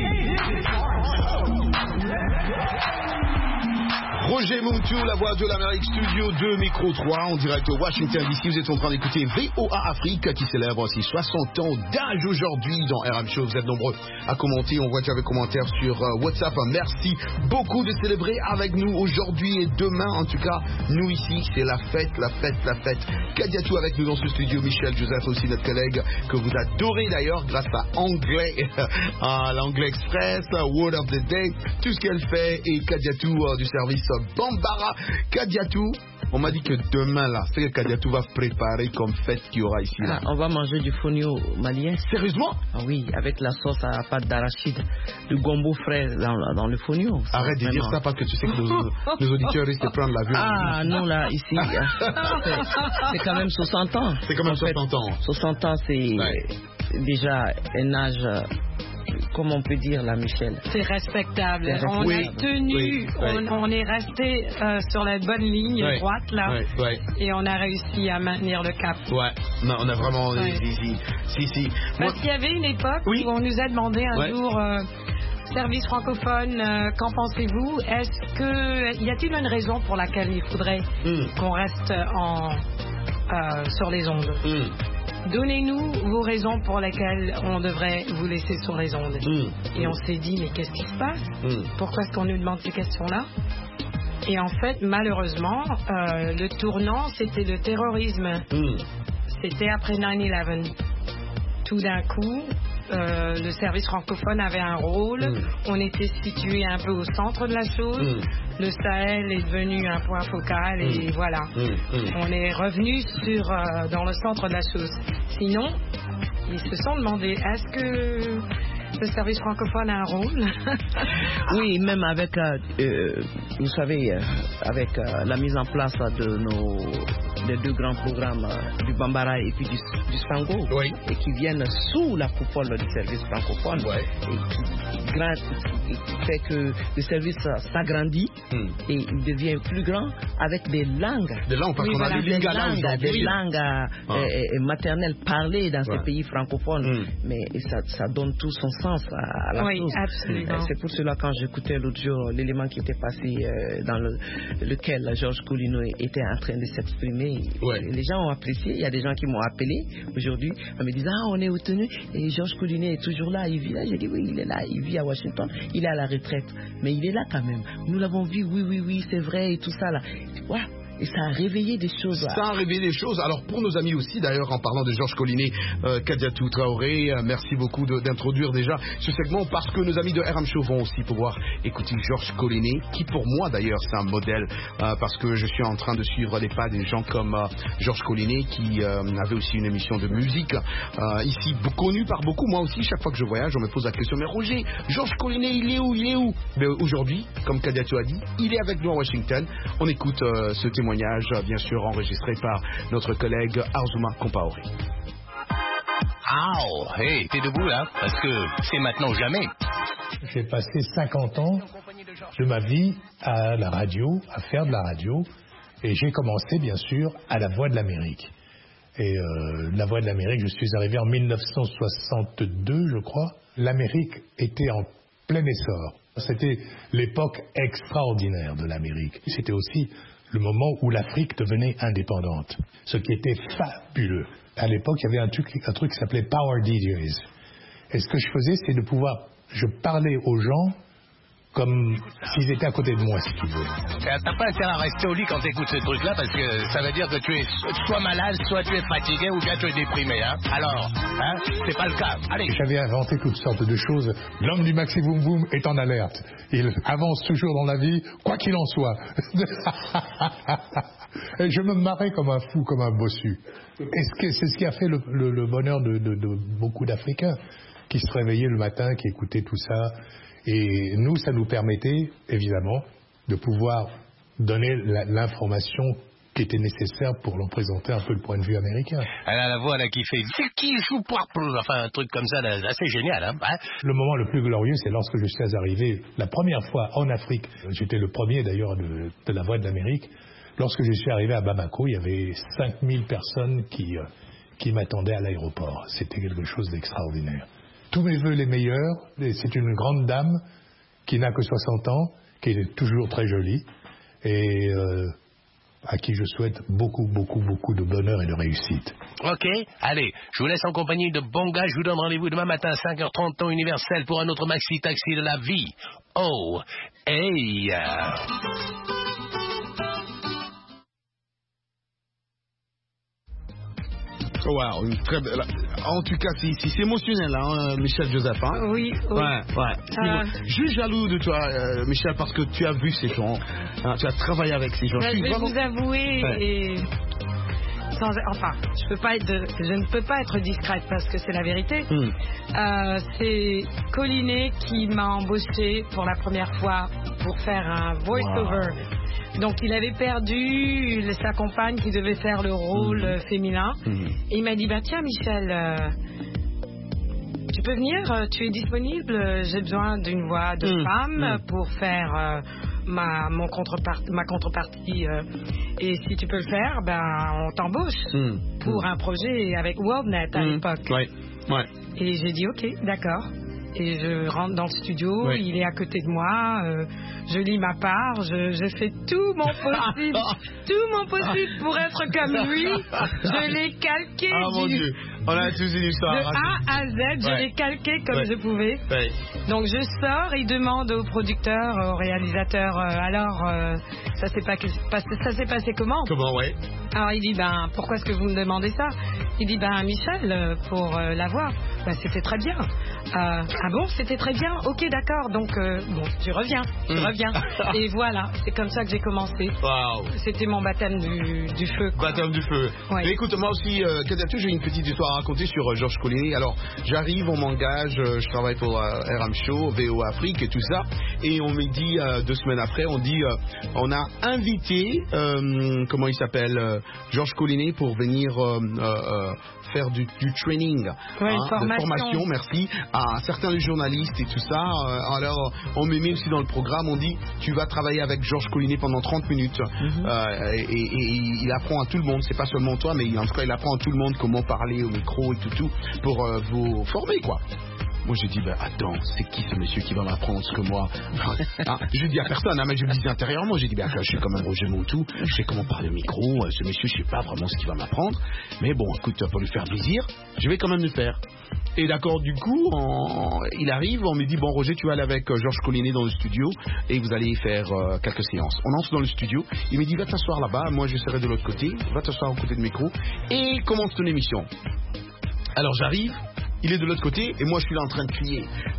Roger Montou, la voix de l'Amérique, studio deux, micro trois, en direct de Washington D C. Vous êtes en train d'écouter V O A Afrique qui célèbre aussi soixante ans d'âge aujourd'hui dans R M Show. Vous êtes nombreux à commenter, on voit déjà des commentaires sur WhatsApp. Merci beaucoup de célébrer avec nous aujourd'hui et demain. En tout cas, nous ici, c'est la fête, la fête, la fête. Kadiatou avec nous dans ce studio, Michel Joseph aussi, notre collègue que vous adorez d'ailleurs grâce à Anglais, à l'Anglais Express, Word of the Day, tout ce qu'elle fait, et Kadiatou euh, du service Bambara. Kadiatou, on m'a dit que demain là, c'est que Kadiatou va préparer comme fête qu'il y aura ici là. Ah, on va manger du fonio malien. Sérieusement? Ah oui, avec la sauce à pâte d'arachide, du gombo frais dans, dans le fonio. Arrête de dire ça parce que tu sais que nos, nos auditeurs risquent de prendre l'avion. Ah non, là, ici, c'est quand même soixante ans. C'est quand même en fait, soixante ans. soixante ans, c'est ouais. déjà un âge. Comment on peut dire là, Michel? C'est respectable. C'est on oui, a tenu, oui, oui. On, on est resté euh, sur la bonne ligne oui, droite là, oui, oui. et on a réussi à maintenir le cap. Ouais, non, on a vraiment. Ouais. Si, si, si, si. Parce qu'il y avait une époque oui. où on nous a demandé un ouais. jour. Euh, Service francophone, euh, qu'en pensez-vous? Est-ce que y a-t-il une raison pour laquelle il faudrait mm. qu'on reste en, euh, sur les ondes? Mm. Donnez-nous vos raisons pour lesquelles on devrait vous laisser sur les ondes. Mm. Et on s'est dit, mais qu'est-ce qui se passe? Mm. Pourquoi est-ce qu'on nous demande ces questions-là? Et en fait, malheureusement, euh, le tournant, c'était le terrorisme. Mm. C'était après nine eleven. Tout d'un coup, euh, le service francophone avait un rôle. Mm. On était situé un peu au centre de la chose. Mm. Le Sahel est devenu un point focal et mm. voilà. Mm. Mm. On est revenu sur euh, dans le centre de la chose. Sinon, ils se sont demandé est-ce que le service francophone a un rôle? Oui, même avec, euh, euh, vous savez, euh, avec euh, la mise en place de nos des deux grands programmes euh, du Bambara et puis du, du Sango, oui. et qui viennent sous la coupole du service francophone, ouais. et qui, qui, grand, qui fait que le service s'agrandit hmm. et il devient plus grand avec des langues. Des langues, parce oui, qu'on voilà, a des, des langues, langues, des langues ah. euh, maternelles parlées dans ouais. ces pays francophones, hmm. mais ça, ça donne tout son sens à, à la oui, chose. Absolument. C'est pour cela quand j'écoutais l'autre jour l'élément qui était passé euh, dans le, lequel Georges Collineau était en train de s'exprimer. Ouais. Les gens ont apprécié. Il y a des gens qui m'ont appelé aujourd'hui en me disant ah, on est retenu et Georges Collineau est toujours là, il vit là. J'ai dit oui, il est là, il vit à Washington, il est à la retraite, mais il est là quand même. Nous l'avons vu, oui, oui, oui, c'est vrai et tout ça là. Ouais. Et ça a réveillé des choses. Ça a réveillé des choses. Alors pour nos amis aussi, d'ailleurs, en parlant de Georges Collineau, euh, Kadiatou Traoré, euh, merci beaucoup de, d'introduire déjà ce segment parce que nos amis de R M Show vont aussi pouvoir écouter Georges Collineau, qui pour moi d'ailleurs c'est un modèle euh, parce que je suis en train de suivre les pas des gens comme euh, Georges Collineau qui euh, avait aussi une émission de musique euh, ici connu par beaucoup. Moi aussi, chaque fois que je voyage, on me pose la question mais Roger, Georges Collineau, il est où, il est où? Mais aujourd'hui, comme Kadiatou a dit, il est avec nous à Washington. On écoute euh, ce témoignage, bien sûr enregistré par notre collègue Arzouma Compaoré. Ah, oh, hey, t'es debout là, parce que c'est maintenant ou jamais. J'ai passé cinquante ans de ma vie à la radio, à faire de la radio, et j'ai commencé bien sûr à la Voix de l'Amérique. Et euh, la Voix de l'Amérique, je suis arrivé en mille neuf cent soixante-deux, je crois. L'Amérique était en plein essor. C'était l'époque extraordinaire de l'Amérique. C'était aussi le moment où l'Afrique devenait indépendante, ce qui était fabuleux. À l'époque, il y avait un truc, un truc qui s'appelait Power D Js. Et ce que je faisais, c'est de pouvoir... Je parlais aux gens comme s'ils étaient à côté de moi, si tu veux. T'as pas intérêt à rester au lit quand t'écoutes ce truc-là, parce que ça veut dire que tu es soit malade, soit tu es fatigué, ou bien tu es déprimé, hein. Alors, hein, c'est pas le cas. Allez. J'avais inventé toutes sortes de choses. L'homme du maxi boom boom est en alerte. Il avance toujours dans la vie, quoi qu'il en soit. Et je me marrais comme un fou, comme un bossu. Et c'est ce qui a fait le, le, le bonheur de, de, de beaucoup d'Africains, qui se réveillaient le matin, qui écoutaient tout ça. Et nous, ça nous permettait, évidemment, de pouvoir donner l'information qui était nécessaire pour leur présenter un peu le point de vue américain. Elle a la voix là qui fait « C'est qui joue pour... » Enfin, un truc comme ça, là, assez génial. Hein, hein. Le moment le plus glorieux, c'est lorsque je suis arrivé la première fois en Afrique. J'étais le premier, d'ailleurs, de, de la Voix de l'Amérique. Lorsque je suis arrivé à Bamako, il y avait cinq mille personnes qui, euh, qui m'attendaient à l'aéroport. C'était quelque chose d'extraordinaire. Tous mes voeux les meilleurs. C'est une grande dame qui n'a que soixante ans, qui est toujours très jolie et euh, à qui je souhaite beaucoup, beaucoup, beaucoup de bonheur et de réussite. Ok, allez, je vous laisse en compagnie de Bonga. Je vous donne rendez-vous demain matin à cinq heures trente, temps universel, pour un autre maxi-taxi de la vie. Oh, hey! Wow, une très belle... En tout cas, c'est émotionnel, hein, Michel Joseph. Hein? Oui, oui. Ouais, ouais. Euh... Je suis jaloux de toi, euh, Michel, parce que tu as vu ces gens, hein, tu as travaillé avec ces gens. Ben, je, je vais vraiment... vous avouer, ouais. et... Sans... enfin, je, peux pas être de... je ne peux pas être discrète parce que c'est la vérité. Mm. Euh, c'est Collinet qui m'a embauché pour la première fois pour faire un voice-over. Wow. Donc il avait perdu sa compagne qui devait faire le rôle mmh. féminin. Mmh. Et il m'a dit, bah tiens Michel, euh, tu peux venir, tu es disponible, j'ai besoin d'une voix de mmh. femme mmh. pour faire euh, ma, mon contrepartie, ma contrepartie. Euh, et si tu peux le faire, ben on t'embauche mmh. pour mmh. un projet avec WorldNet à mmh. l'époque. Ouais. Ouais. Et j'ai dit ok, d'accord. Et je rentre dans le studio, oui. il est à côté de moi, euh, je lis ma part, je, je fais tout mon possible, tout mon possible pour être comme lui. Je l'ai calqué. Ah mon Dieu, on a tous une histoire. De A à Z, ouais. je l'ai calqué comme ouais. je pouvais. Ouais. Donc je sors, il demande au producteur, au réalisateur, euh, alors euh, ça s'est pas, ça s'est passé comment? Comment, ouais. Alors il dit, ben pourquoi est-ce que vous me demandez ça? Il dit, ben Michel, pour euh, la voix, ben, c'était très bien. Euh, ah bon, c'était très bien. Ok, d'accord. Donc, euh, bon, tu reviens, tu mmh. reviens. Et voilà, c'est comme ça que j'ai commencé. Wow. C'était mon baptême du, du feu. Quoi. Baptême du feu. Ouais. Mais écoute, moi aussi, euh, j'ai une petite histoire à raconter sur euh, Georges Collinet. Alors, j'arrive, on m'engage, euh, je travaille pour euh, R M Show, V O A Afrique et tout ça. Et on me dit, euh, deux semaines après, on dit, euh, on a invité, euh, comment il s'appelle, euh, Georges Collinet pour venir euh, euh, faire du, du training, ouais, hein, formation. de formation, merci, à certains journalistes et tout ça. Alors, on me met aussi dans le programme, on dit, tu vas travailler avec Georges Collinet pendant trente minutes. Mm-hmm. euh, et, et, et il apprend à tout le monde, c'est pas seulement toi, mais en tout cas, il apprend à tout le monde comment parler au micro et tout, tout pour euh, vous former, quoi. Moi, j'ai dit, ben attends, c'est qui ce monsieur qui va m'apprendre ce que moi... Ah, je dis à personne, hein, mais je me disais intérieurement, j'ai dit, ben je suis comme un Roger Moutou, je sais comment parler au micro, ce monsieur, je sais pas vraiment ce qu'il va m'apprendre, mais bon, écoute, pour lui faire plaisir, je vais quand même le faire. Et d'accord, du coup, on, il arrive, on me dit, bon Roger, tu vas aller avec euh, Georges Collinet dans le studio et vous allez faire euh, quelques séances. On entre dans le studio, il me dit, va t'asseoir là-bas, moi je serai de l'autre côté, va t'asseoir au côté de micro et commence ton émission. Alors j'arrive, il est de l'autre côté et moi je suis là en train de crier.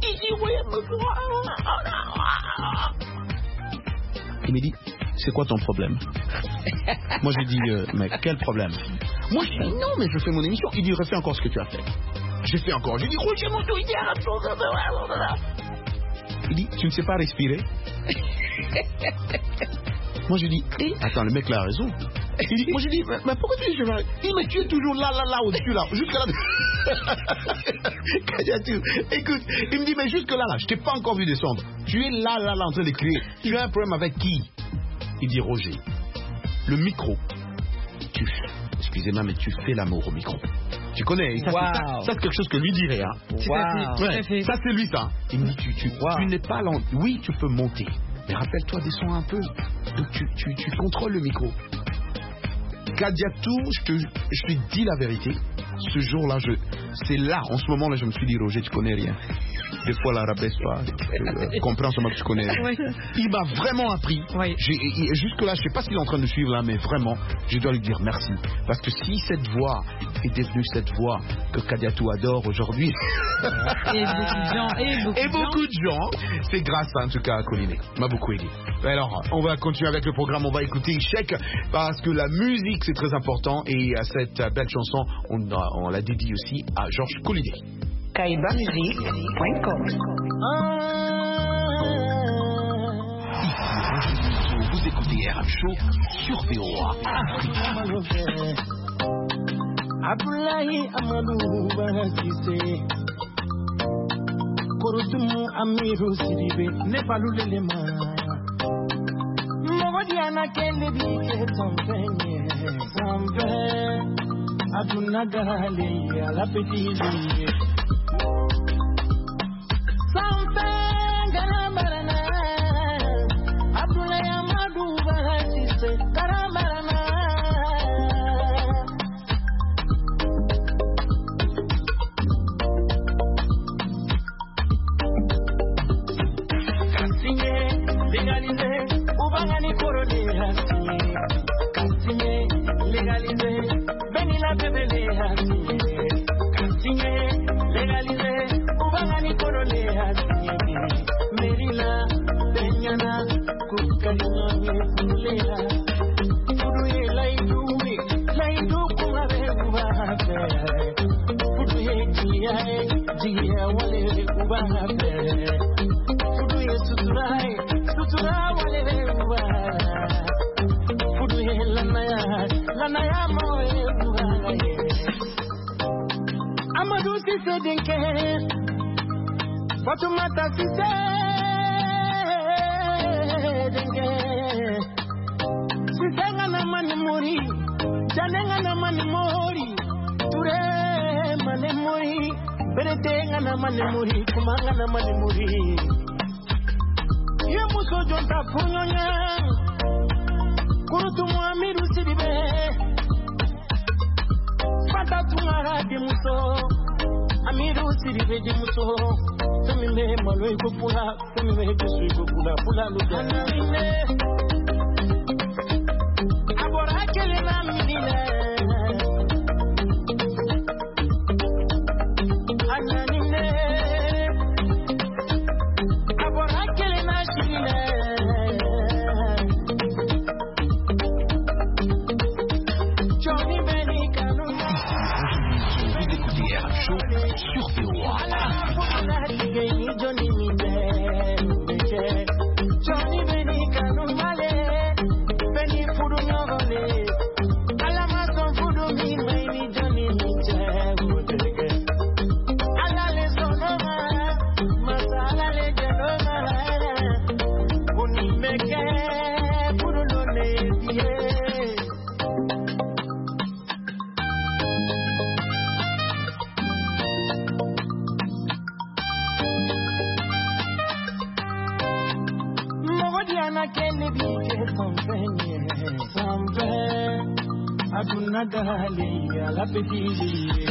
Il me dit, c'est quoi ton problème? Moi je lui dis, euh, mais quel problème? Moi je dis, non mais je fais mon émission. Il dit, refais encore ce que tu as fait. Je fais encore. Je dis, Roger Moutou, il dit, il dit, tu ne sais pas respirer? Moi je dis, eh, attends, le mec là a raison. Il dit, moi j'ai dit, mais, mais pourquoi tu dis je vais arrêter? Il dit, mais tu es toujours là, là, là, au-dessus, là, jusqu'à là. Kadiatou, écoute, il me dit, mais jusque là, là, je t'ai pas encore vu descendre. Tu es là, là, là, en train de crier. Tu as un problème avec qui? Il dit, Roger, le micro, tu fais, excusez-moi, mais tu fais l'amour au micro. Tu connais, ça, wow. ça, ça c'est quelque chose que lui dirait. Hein. Wow. Ouais, ça c'est lui ça. Il me dit, tu, tu, wow. tu n'es pas lent. Oui, tu peux monter. Mais rappelle-toi, descends un peu. Donc tu, tu, tu contrôles le micro. Kadiatou, je te, je te dis la vérité. Ce jour-là, je, c'est là, en ce moment-là, je me suis dit, Roger, tu connais rien. Des fois, la rabaisse pas. Euh, comprends seulement que tu connais. Oui. Il m'a vraiment appris. Oui. Jusque-là, je ne sais pas s'il est en train de suivre là, mais vraiment, je dois lui dire merci. Parce que si cette voix est devenue cette voix que Kadiatou adore aujourd'hui, et beaucoup de gens, et beaucoup, et beaucoup de gens, c'est grâce en tout cas à Coliné. Il m'a beaucoup aidé. Alors, on va continuer avec le programme. On va écouter Chèque parce que la musique, c'est très important. Et à cette belle chanson, on, a, on la dédie aussi à Georges Coliné. Kaiba Musique point com. Vous écoutez R M Show sur V O A Afrique. Abdullahi Amadou Barakise Korotumu Amiru Sidibe Nepalulelema Mogodiana Kende Bike Tompenye Sambe Adunagale Alapetili Fatumata Sise Denge Sisenga na mani muri Janenga na mani mori Ture mani muri Beretenga na mani muri Kumanga na mani muri Yemuso jonta funyonya Kurutu muamiru sidibe Fata tumara di muso Amiru sidibe di muso Semi me malo iko pula, semi me bisu iko pula, pula luda. Abora kele na minile. Ananine. Abora kele na shile. Johnny Benny Kanuma. Vous écoutez R M Show sur V O A. Johnny Johnny Benny Kanumale Benny Fudu Nyogole Alama son Fudu mi Maini Johnny Miche Alale sonoma Masala le genoma Uni meke Fudu lone diye Kele bike sampenye sampe adunagali alapetili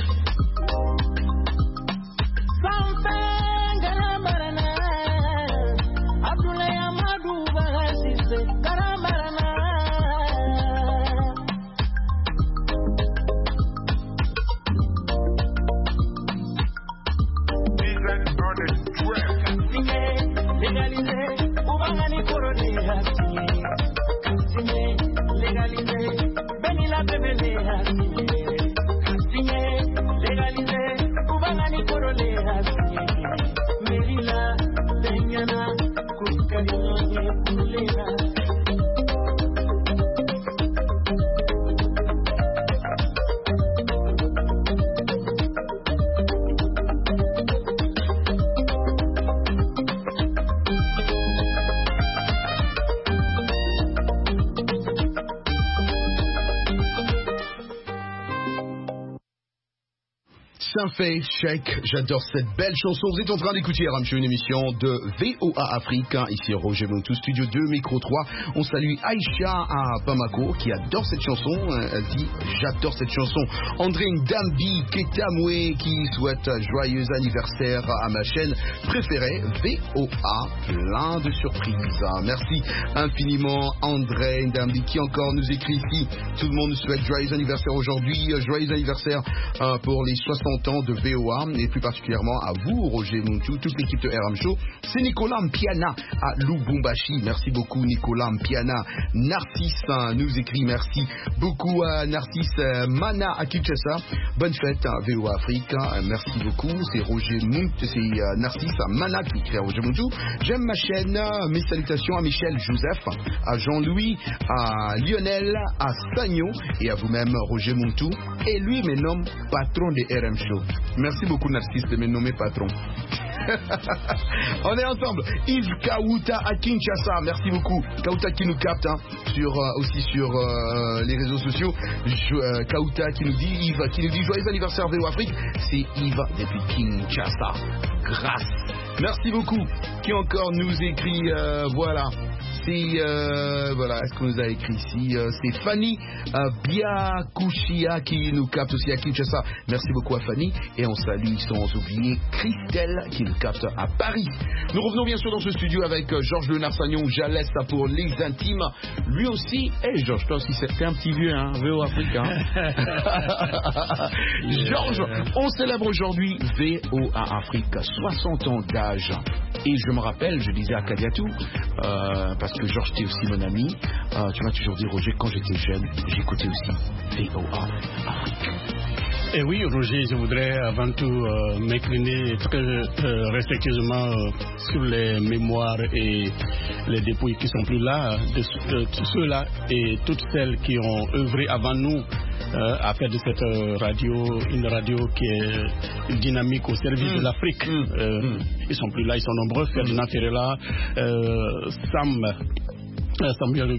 sampe garamarana abdulaya madu bahasise garamarana legalize ubangani korone hasi kasinye legalize benila bebele hasi kasinye legalize ubangani korone hasi Saint-Fait, Cheikh, j'adore cette belle chanson. Vous êtes en train d'écouter R M Show, une émission de V O A Afrique. Ici Roger Montou, studio deux, micro trois. On salue Aïcha à Bamako qui adore cette chanson. Elle dit j'adore cette chanson. André Ndambi Ketamwe qui souhaite joyeux anniversaire à ma chaîne préférée V O A. Plein de surprises. Merci infiniment André Ndambi qui encore nous écrit ici. Tout le monde nous souhaite joyeux anniversaire aujourd'hui. Joyeux anniversaire euh, pour les soixante ans de V O A et plus particulièrement à vous Roger Montou, toute l'équipe de R M Show. C'est Nicolas Mpiana à Lubumbashi. Merci beaucoup Nicolas Mpiana. Narcisse hein, nous écrit merci beaucoup à Narcisse euh, Mana à Kinshasa. Bonne fête à V O A Afrique. Euh, merci beaucoup. C'est Roger Montou, c'est euh, Narcisse Mana qui écrit à Roger Montou. J'aime ma chaîne. Mes salutations à Michel Joseph, à Jean-Louis, à Lionel, à Sagno et à vous-même Roger Montou. Et lui me nomme patron de R M Show. Merci beaucoup Narcisse de me nommer patron. On est ensemble. Yves Kauta à Kinshasa. Merci beaucoup. Kauta qui nous capte hein, sur, euh, aussi sur euh, les réseaux sociaux. Je, euh, Kauta qui nous dit Yves qui nous dit joyeux anniversaire V O Afrique. C'est Yves depuis Kinshasa. Grâce. Merci beaucoup. Qui encore nous écrit euh, voilà. C'est euh, voilà, est-ce qu'on nous a écrit ici euh, c'est Fanny euh, Biakushia qui nous capte aussi à Kinshasa. Merci beaucoup à Fanny et on salue sans oublier Christelle qui nous capte à Paris. Nous revenons bien sûr dans ce studio avec euh, Georges Léonard Sagnon, Jalès pour les intimes. Lui aussi, et hey, Georges, toi aussi c'est un petit vieux hein, V O Afrique. Hein. Georges, on célèbre aujourd'hui V O A Afrique, soixante ans d'âge. Et je me rappelle, je disais à Kadiatou, euh, parce que Georges était aussi mon ami, euh, tu m'as toujours dit Roger, quand j'étais jeune, j'écoutais aussi V O A Afrique. Et oui, Roger, je voudrais avant tout euh, m'incliner très euh, respectueusement euh, sur les mémoires et les dépouilles qui sont plus là, de, de, de ceux-là et toutes celles qui ont œuvré avant nous euh, à faire de cette euh, radio une radio qui est dynamique au service mmh. de l'Afrique. Mmh. Euh, mmh. Ils sont plus là, ils sont nombreux. Ferdinand Ferreira, euh, Sam. Samuel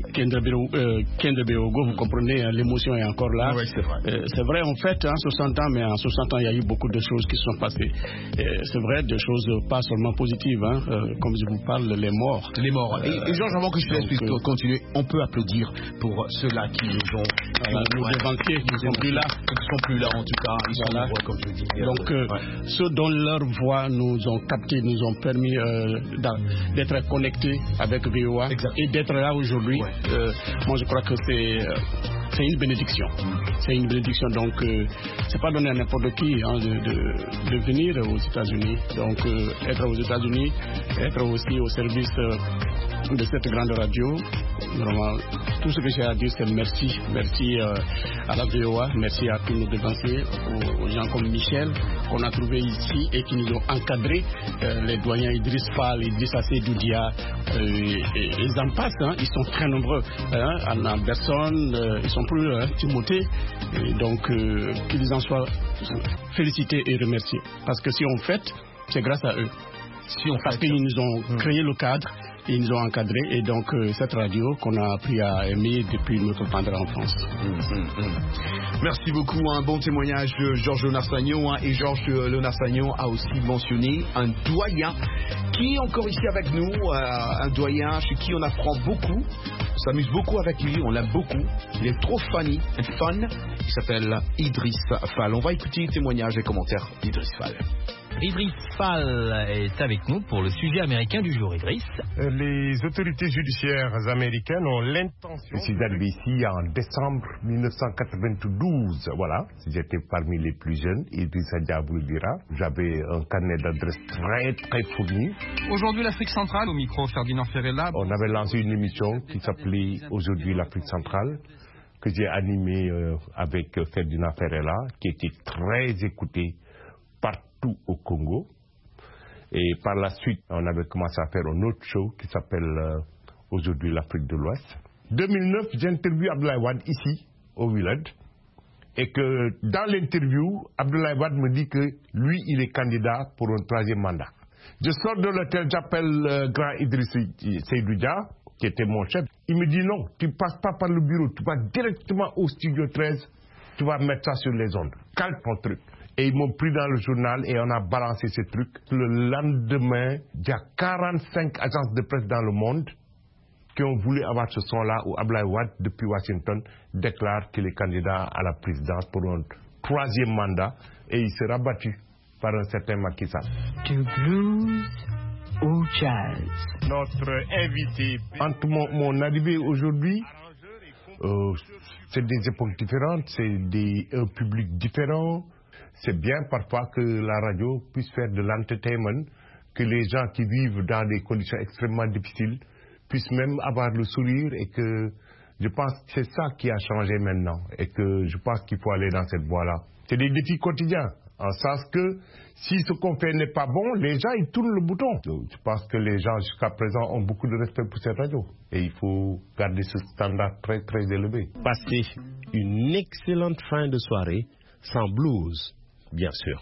Kendebeogo, vous comprenez, hein, l'émotion est encore là. Oui, c'est vrai. Euh, c'est vrai, en fait, hein, soixante ans, mais en soixante ans, il y a eu beaucoup de choses qui sont passées. Euh, c'est vrai, des choses pas seulement positives, hein, euh, comme je vous parle, les morts. Les morts. Et, et Georges, avant que je te laisse euh, continuer, on peut applaudir pour ceux-là qui nous ont. Voilà, nos ouais. devanciers qui ne sont plus là. Qui ne sont plus là, en tout cas. Ils voilà. sont nombreux, comme je dis. Donc, euh, ouais. ceux dont leur voix nous ont captés, nous ont permis euh, d'être connectés avec V O A exact. Et d'être là aujourd'hui, ouais. euh, moi je crois que c'est euh, c'est une bénédiction. C'est une bénédiction, donc euh, c'est pas donné à n'importe qui hein, de, de, de venir aux États-Unis. Donc euh, être aux États-Unis, être aussi au service euh, de cette grande radio. Vraiment, tout ce que j'ai à dire, c'est merci. Merci euh, à la V O A, merci à tous nos devanciers, aux, aux gens comme Michel, qu'on a trouvé ici et qui nous ont encadrés, euh, les doyens Idriss Fall, Idriss Assé Doudia, euh, et, et ils en passent, hein, ils sont très nombreux. Hein, Anna Berson, euh, ils sont plus, hein, Timothée, et donc euh, qu'ils en soient félicités et remerciés. Parce que si on fête, c'est grâce à eux. Si on Parce qu'ils nous ont mmh. créé le cadre, ils nous ont encadrés et donc euh, cette radio qu'on a appris à aimer depuis notre tendre enfance. Mmh, mmh, mmh. Merci beaucoup, un bon témoignage de Georges Léonard Sagnon hein, et Georges Léonard Sagnon a aussi mentionné un doyen qui est encore ici avec nous, euh, un doyen chez qui on apprend beaucoup, on s'amuse beaucoup avec lui, on l'aime beaucoup, il est trop funny, fun, il s'appelle Idriss Fall. On va écouter les témoignages et commentaires d'Idriss Fall. Idriss Fall est avec nous pour le sujet américain du jour. Idriss. Les autorités judiciaires américaines ont l'intention... Je suis arrivé ici en décembre mille neuf cent quatre-vingt-douze. Voilà, j'étais parmi les plus jeunes. Idrissa Dia vous le dira. J'avais un carnet d'adresses très très fourni. Aujourd'hui, l'Afrique centrale, au micro Ferdinand Ferreira. On avait lancé une émission qui s'appelait Aujourd'hui l'Afrique centrale, que j'ai animée euh, avec Ferdinand Ferreira, qui était très écoutée partout au Congo. Et par la suite, on avait commencé à faire un autre show qui s'appelle euh, Aujourd'hui l'Afrique de l'Ouest. deux mille neuf, j'ai interviewé Abdoulaye Wade ici, au Village, et que dans l'interview, Abdoulaye Wade me dit que lui, il est candidat pour un troisième mandat. Je sors de l'hôtel, j'appelle le grand Idriss Seydou Dia, qui était mon chef. Il me dit non, tu ne passes pas par le bureau, tu vas directement au studio treize, tu vas mettre ça sur les ondes. Calme ton truc. Et ils m'ont pris dans le journal et on a balancé ce truc. Le lendemain, il y a quarante-cinq agences de presse dans le monde qui ont voulu avoir ce son-là où Abdoulaye Wade, depuis Washington, déclare qu'il est candidat à la présidence pour un troisième mandat et il sera battu par un certain Macky Sall. Du blues au jazz. Notre invité. Entre mon, mon arrivée aujourd'hui, euh, c'est des époques différentes, c'est des, un public différent. C'est bien parfois que la radio puisse faire de l'entertainment, que les gens qui vivent dans des conditions extrêmement difficiles puissent même avoir le sourire et que je pense que c'est ça qui a changé maintenant et que je pense qu'il faut aller dans cette voie-là. C'est des défis quotidiens, en sens que si ce qu'on fait n'est pas bon, les gens ils tournent le bouton. Donc, je pense que les gens jusqu'à présent ont beaucoup de respect pour cette radio et il faut garder ce standard très très élevé. Passer une excellente fin de soirée sans blues, bien sûr.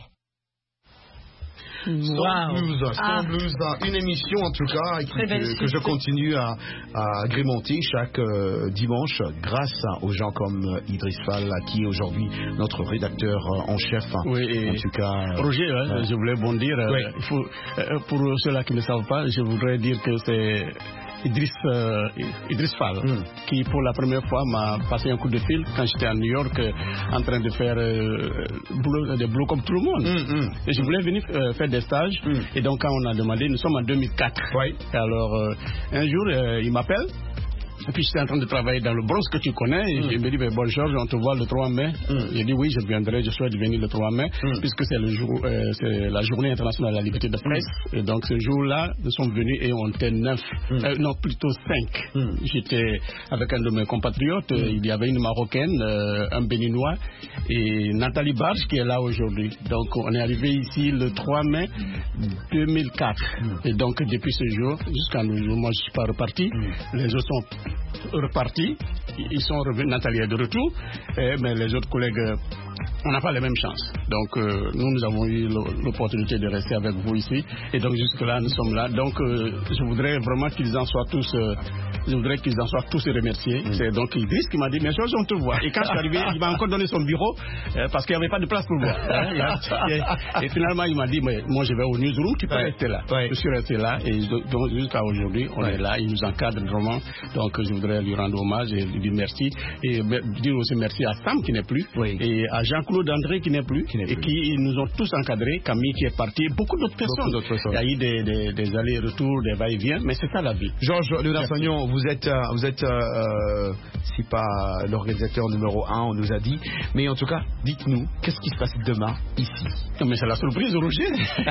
Sans Wow. blues, sans Ah. blues, une émission en tout cas qui- Très belle que, suite. que je continue à, à agrémenter chaque euh, dimanche grâce aux gens comme euh, Idriss Fall qui est aujourd'hui notre rédacteur euh, en chef. Oui, et en tout cas, euh, Roger, hein, euh, je voulais bondir. euh, oui. il faut, euh, pour ceux-là qui ne savent pas, je voudrais dire que c'est Idriss, euh, Idriss Fall Mm. qui, pour la première fois, m'a passé un coup de fil quand j'étais à New York euh, en train de faire euh, boulot, des boulots comme tout le monde. Mm, mm. Et je voulais venir euh, faire des stages. Mm. Et donc, quand on a demandé, nous sommes en deux mille quatre. Oui. Et alors, euh, un jour, euh, il m'appelle. Et puis j'étais en train de travailler dans le Bronx que tu connais. Et Mm. il me dit, ben, bon Georges, on te voit le trois mai. Mm. J'ai dit oui, je viendrai, je souhaite venir le trois mai, Mm. puisque c'est le jour, euh, c'est la journée internationale de la liberté de presse. Et donc ce jour-là, nous sommes venus et on était neuf, Mm. euh, non plutôt cinq. Mm. J'étais avec un de mes compatriotes, euh, il y avait une Marocaine, euh, un Béninois et Nathalie Barge qui est là aujourd'hui. Donc on est arrivé ici le trois mai deux mille quatre. Mm. Et donc depuis ce jour, jusqu'à nous, moi je suis pas reparti, les autres sont repartis, ils sont revenus, Nathalie est de retour, eh, mais les autres collègues, euh, on n'a pas les mêmes chances. Donc euh, nous, nous avons eu l'opportunité de rester avec vous ici, et donc jusque-là, nous sommes là. Donc euh, je voudrais vraiment qu'ils en soient tous, euh, je voudrais qu'ils en soient tous remerciés. Mm. C'est donc Idriss qui m'a dit, mais Georges, on te voit. Et quand je suis arrivé, il m'a encore donné son bureau, euh, parce qu'il n'y avait pas de place pour moi. Hein, il a- et, et finalement, il m'a dit, mais moi je vais au newsroom, tu peux Ouais. rester là. Ouais. Je suis resté là, et donc jusqu'à aujourd'hui, on Ouais. est là, il nous encadre vraiment. Donc je voudrais lui rendre hommage et lui dire merci. Et dire aussi merci à Sam qui n'est plus, Oui. et à Jean-Claude André qui n'est plus, Qui n'est et plus. qui nous ont tous encadrés, Camille qui est parti, et beaucoup d'autres personnes. Beaucoup d'autres personnes. Il y a eu des, des, des allers-retours, des va-et-vient, mais c'est ça la vie. Georges Léonard-Sagnon, vous êtes, euh, vous êtes, euh, euh, si pas l'organisateur numéro un, on nous a dit, mais en tout cas, dites-nous, qu'est-ce qui se passe demain ici? Non, mais c'est la surprise, Roger.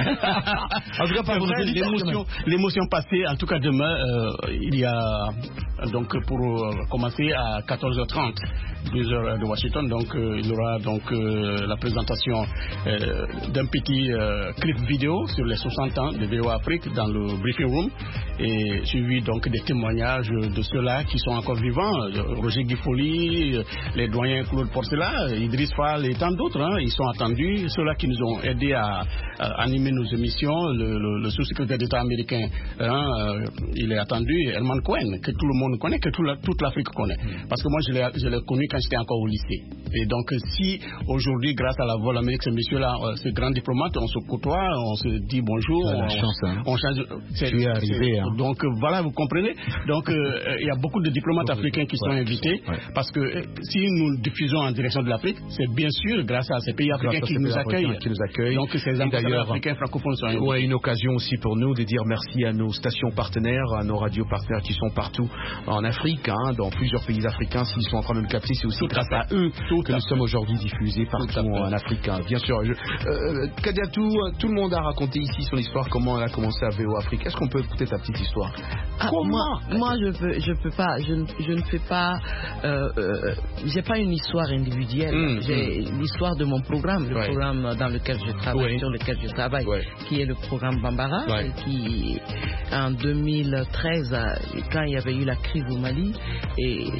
En tout cas, par C'est vos vrai, auditeurs, l'émotion, l'émotion passée, en tout cas demain, euh, il y a donc pour euh, commencer à quatorze heures trente, deux heures de Washington, donc euh, il y aura donc euh, la présentation euh, d'un petit euh, clip vidéo sur les soixante ans de V O A Afrique dans le briefing room, et suivi donc des témoignages de ceux-là qui sont encore vivants, euh, Roger Guifoli, euh, les doyens Claude Porcela, Idriss Fall et tant d'autres, hein, ils sont attendus, ceux-là qui nous ont aidés à, à animer nos émissions, le, le, le sous-secrétaire d'État américain, hein, euh, il est attendu, Herman Cohen, que tout le monde connaît, que tout la, toute l'Afrique connaît. Mm. Parce que moi, je l'ai, je l'ai connu quand j'étais encore au lycée. Et donc, si aujourd'hui, grâce à la Voix de l'Amérique, ce monsieur-là, euh, ce grand diplomate, on se côtoie, on se dit bonjour, Ah, la on, chance, hein. on change. C'est, Tu es arrivé, hein. Donc, euh, voilà, vous comprenez. Donc, euh, il y a beaucoup de diplomates Beaucoup de- africains qui ouais. sont invités, Ouais. parce que euh, si nous diffusons en direction de l'Afrique, c'est bien sûr grâce à ces pays africains Grâce à qui ces nous pays africains accueillent. qui nous accueillent. Donc, ces Et ambassadeurs d'ailleurs, africains francophones sont invités. Ouais, une occasion aussi pour nous de dire merci à nos stations partenaires, à nos radios partenaires qui sont partout en Afrique, hein, dans plusieurs pays africains. S'ils sont en train de nous capter, c'est aussi Tout grâce à à eux Tout que à nous fait. sommes aujourd'hui diffusés partout Tout à fait. en Afrique. hein. Bien sûr. Je, euh, Kadiatou, tout le monde a raconté ici son histoire, comment elle a commencé à V O Afrique. Est-ce qu'on peut écouter ta petite histoire? Ah, moi, moi, je peux, je peux pas, je ne, je ne fais pas, euh, euh, j'ai pas une histoire individuelle. Mm, j'ai l'histoire de mon programme, le Ouais. programme dans lequel je travaille, Ouais. sur lequel je travaille, Ouais. qui est le programme Bambara, Ouais. qui en deux mille treize, quand il y avait eu la crise au Mali, et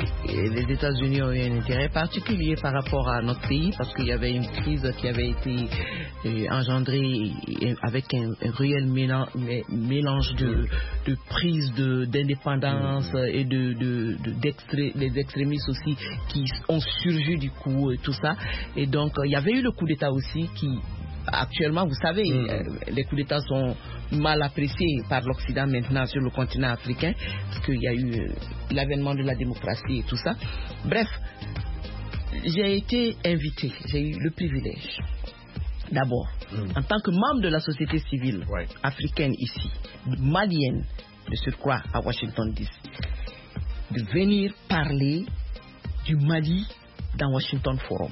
les États-Unis ont eu un intérêt particulier par rapport à notre pays parce qu'il y avait une crise qui avait été euh, engendrée avec un, un réel mélange, mélange de, de prise de, d'indépendance et de, de, de, d'extré, des extrémistes aussi qui ont surgi du coup et tout ça. Et donc, il y avait eu le coup d'État aussi qui, actuellement, vous savez, mmh. euh, les coups d'État sont mal appréciés par l'Occident maintenant sur le continent africain parce qu'il y a eu euh, l'avènement de la démocratie et tout ça. Bref, j'ai été invité, j'ai eu le privilège, d'abord, mmh. en tant que membre de la société civile ouais. africaine ici, malienne, de surcroît à Washington D C, de venir parler du Mali dans Washington Forum.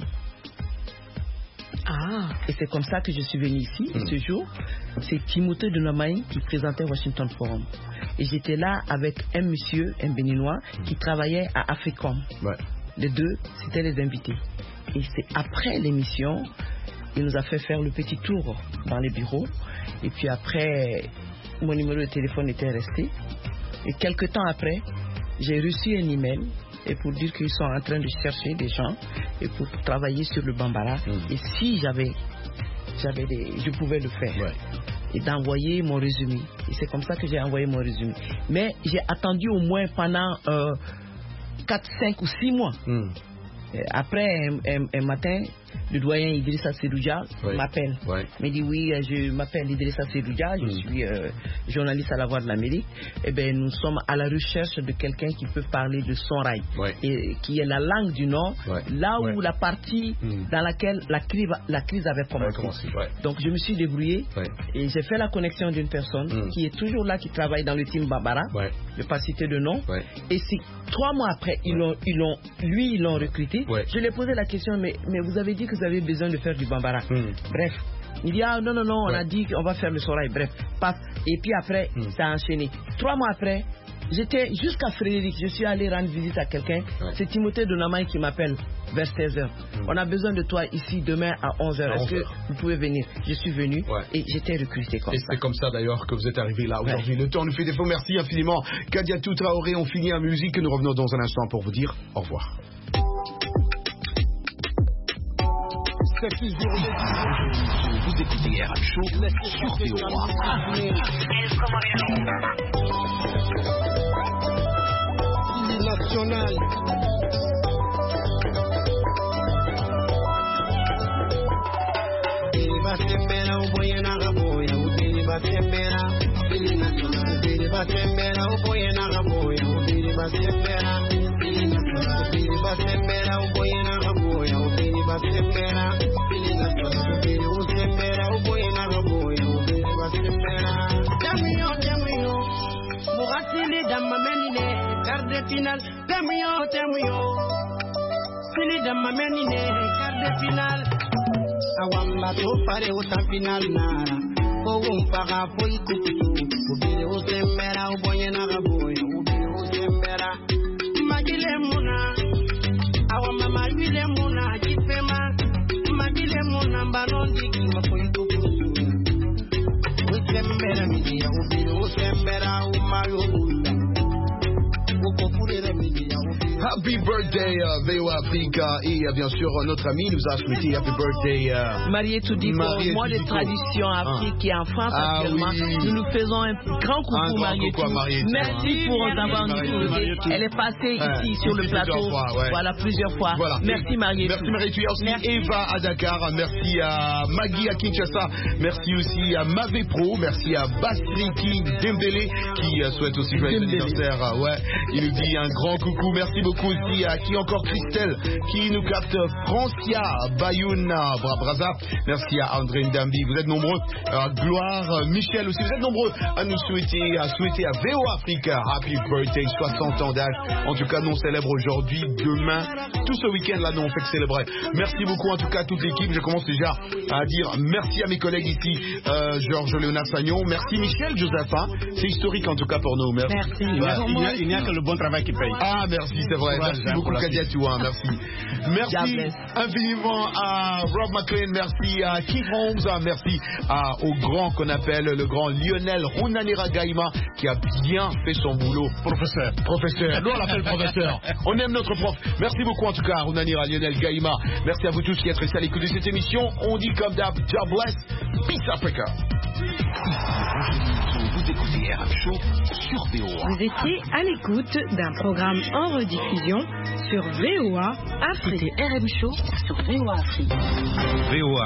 Ah. Et c'est comme ça que je suis venu ici. Mmh. Et ce jour, c'est Timothée de Namaï qui présentait Washington Forum. Et j'étais là avec un monsieur, un béninois, mmh. qui travaillait à Africom. Ouais. Les deux, c'était les invités. Et c'est après l'émission, il nous a fait faire le petit tour dans les bureaux. Et puis après, mon numéro de téléphone était resté. Et quelques temps après, j'ai reçu un email et pour dire qu'ils sont en train de chercher des gens et pour travailler sur le Bambara. Mmh. Et si j'avais, j'avais des, je pouvais le faire. Ouais. Et d'envoyer mon résumé. Et c'est comme ça que j'ai envoyé mon résumé. Mais j'ai attendu au moins pendant euh, quatre, cinq ou six mois. Mmh. Après, un, un, un matin, le doyen Idrissa Seloudia oui. m'appelle. Oui. Il me dit oui, je m'appelle Idrissa Seloudia, je mm. suis euh, journaliste à la Voix de l'Amérique. Et ben, nous sommes à la recherche de quelqu'un qui peut parler de Sonrai, oui. et qui est la langue du Nord, oui. là où oui. la partie mm. dans laquelle la crise, la crise avait commencé. commencé oui. Donc, je me suis débrouillé oui. et j'ai fait la connexion d'une personne mm. qui est toujours là, qui travaille dans le team Bambara. Oui. Je ne vais pas citer de nom. Oui. Et c'est trois mois après, ils l'ont, ils l'ont, lui, ils l'ont recruté. Ouais. Je lui ai posé la question, mais, mais vous avez dit que vous avez besoin de faire du Bambara. Mm. Bref, il dit, ah non, non, non, ouais. on a dit qu'on va faire le Soraï. Bref, paf. Et puis après, mm. ça a enchaîné. Trois mois après, j'étais jusqu'à Frédéric, je suis allé rendre visite à quelqu'un. Ouais. C'est Timothée de Namaï qui m'appelle vers seize heures. Mm. On a besoin de toi ici demain à onze heures. Est-ce que vous pouvez venir? Je suis venu ouais. et j'étais recruté comme et ça. Et c'est comme ça d'ailleurs que vous êtes arrivé là aujourd'hui. Ouais. Le temps nous fait défaut. Merci infiniment. Kadiatou Traoré, on finit en musique. Nous revenons dans un instant pour vous dire au revoir. C'est toujours vous écoutez R M Show sur V O A. National. Batembera uboyena gaboya ubiri batembera bili national bili batembera uboyena gaboya ubiri batembera bili national bili batembera uboyena gaboya ubiri batembera bili national bili utembera uboyena gaboya ubiri batembera damio damio mugatili damamenine garde final damio damio fili damamenine garde final awamba to pare uta final nara ko umpaga poi kutu ubire usembera ubonyena gaboya ubire usembera magile muna awamba magile muna kipema magile muna mbalondi kima poi kutu usembera midia ubire usembera umayo unda uko pure midia. Happy birthday uh, V O A Africa et uh, bien sûr uh, notre ami nous a souhaité happy birthday uh, Marié Toudi pour moi de tradition Afrique qui est en France ah, actuellement. Oui. Nous nous faisons un grand coucou Marié Toudi. Merci pour nous avoir écouté. Elle est passée ouais. ici sur le plateau fois, ouais. voilà plusieurs fois. Voilà. Merci Marié Merci Marié Toudi. Aussi merci. Eva à Dakar, merci à Maggie à Kinshasa, merci aussi à Mavé Pro, merci à Basriki Dembélé qui uh, souhaite aussi joyeux anniversaire. Ouais, il nous dit un grand coucou. Merci beaucoup. Beaucoup aussi à qui encore Christelle qui nous capte, Francia Bayouna Braza, merci à André Ndambi, vous êtes nombreux, à Gloire, Michel aussi, vous êtes nombreux à nous souhaiter, à souhaiter à V O Africa happy birthday, soixante ans d'âge. En tout cas, nous on célèbre aujourd'hui, demain, tout ce week-end là, nous on fait que célébrer. Merci beaucoup en tout cas à toute l'équipe. Je commence déjà à dire merci à mes collègues ici, euh, Georges Léonard Sagnon, merci Michel Josepha, c'est historique en tout cas pour nous. Merci. Merci. Bah, il n'y a, a que le bon travail qui paye. Ah merci, c'est vrai. merci beaucoup Kadiatou, hein, merci. Merci infiniment à Rob McLean, merci à Keith Holmes, merci à, au grand qu'on appelle le grand Lionel Runanira Gaima qui a bien fait son boulot. Professeur. Professeur. Nous on l'appelle professeur. On aime notre prof. Merci beaucoup en tout cas à Runanira, Lionel Gaima. Merci à vous tous qui êtes restés à l'écoute de cette émission. On dit comme d'hab, God bless, Peace Africa. Vous écoutez R M Show sur V O A. Vous étiez à l'écoute d'un programme en rediffusion sur V O A Afrique. C'était R M Show sur V O A Afrique. V O A.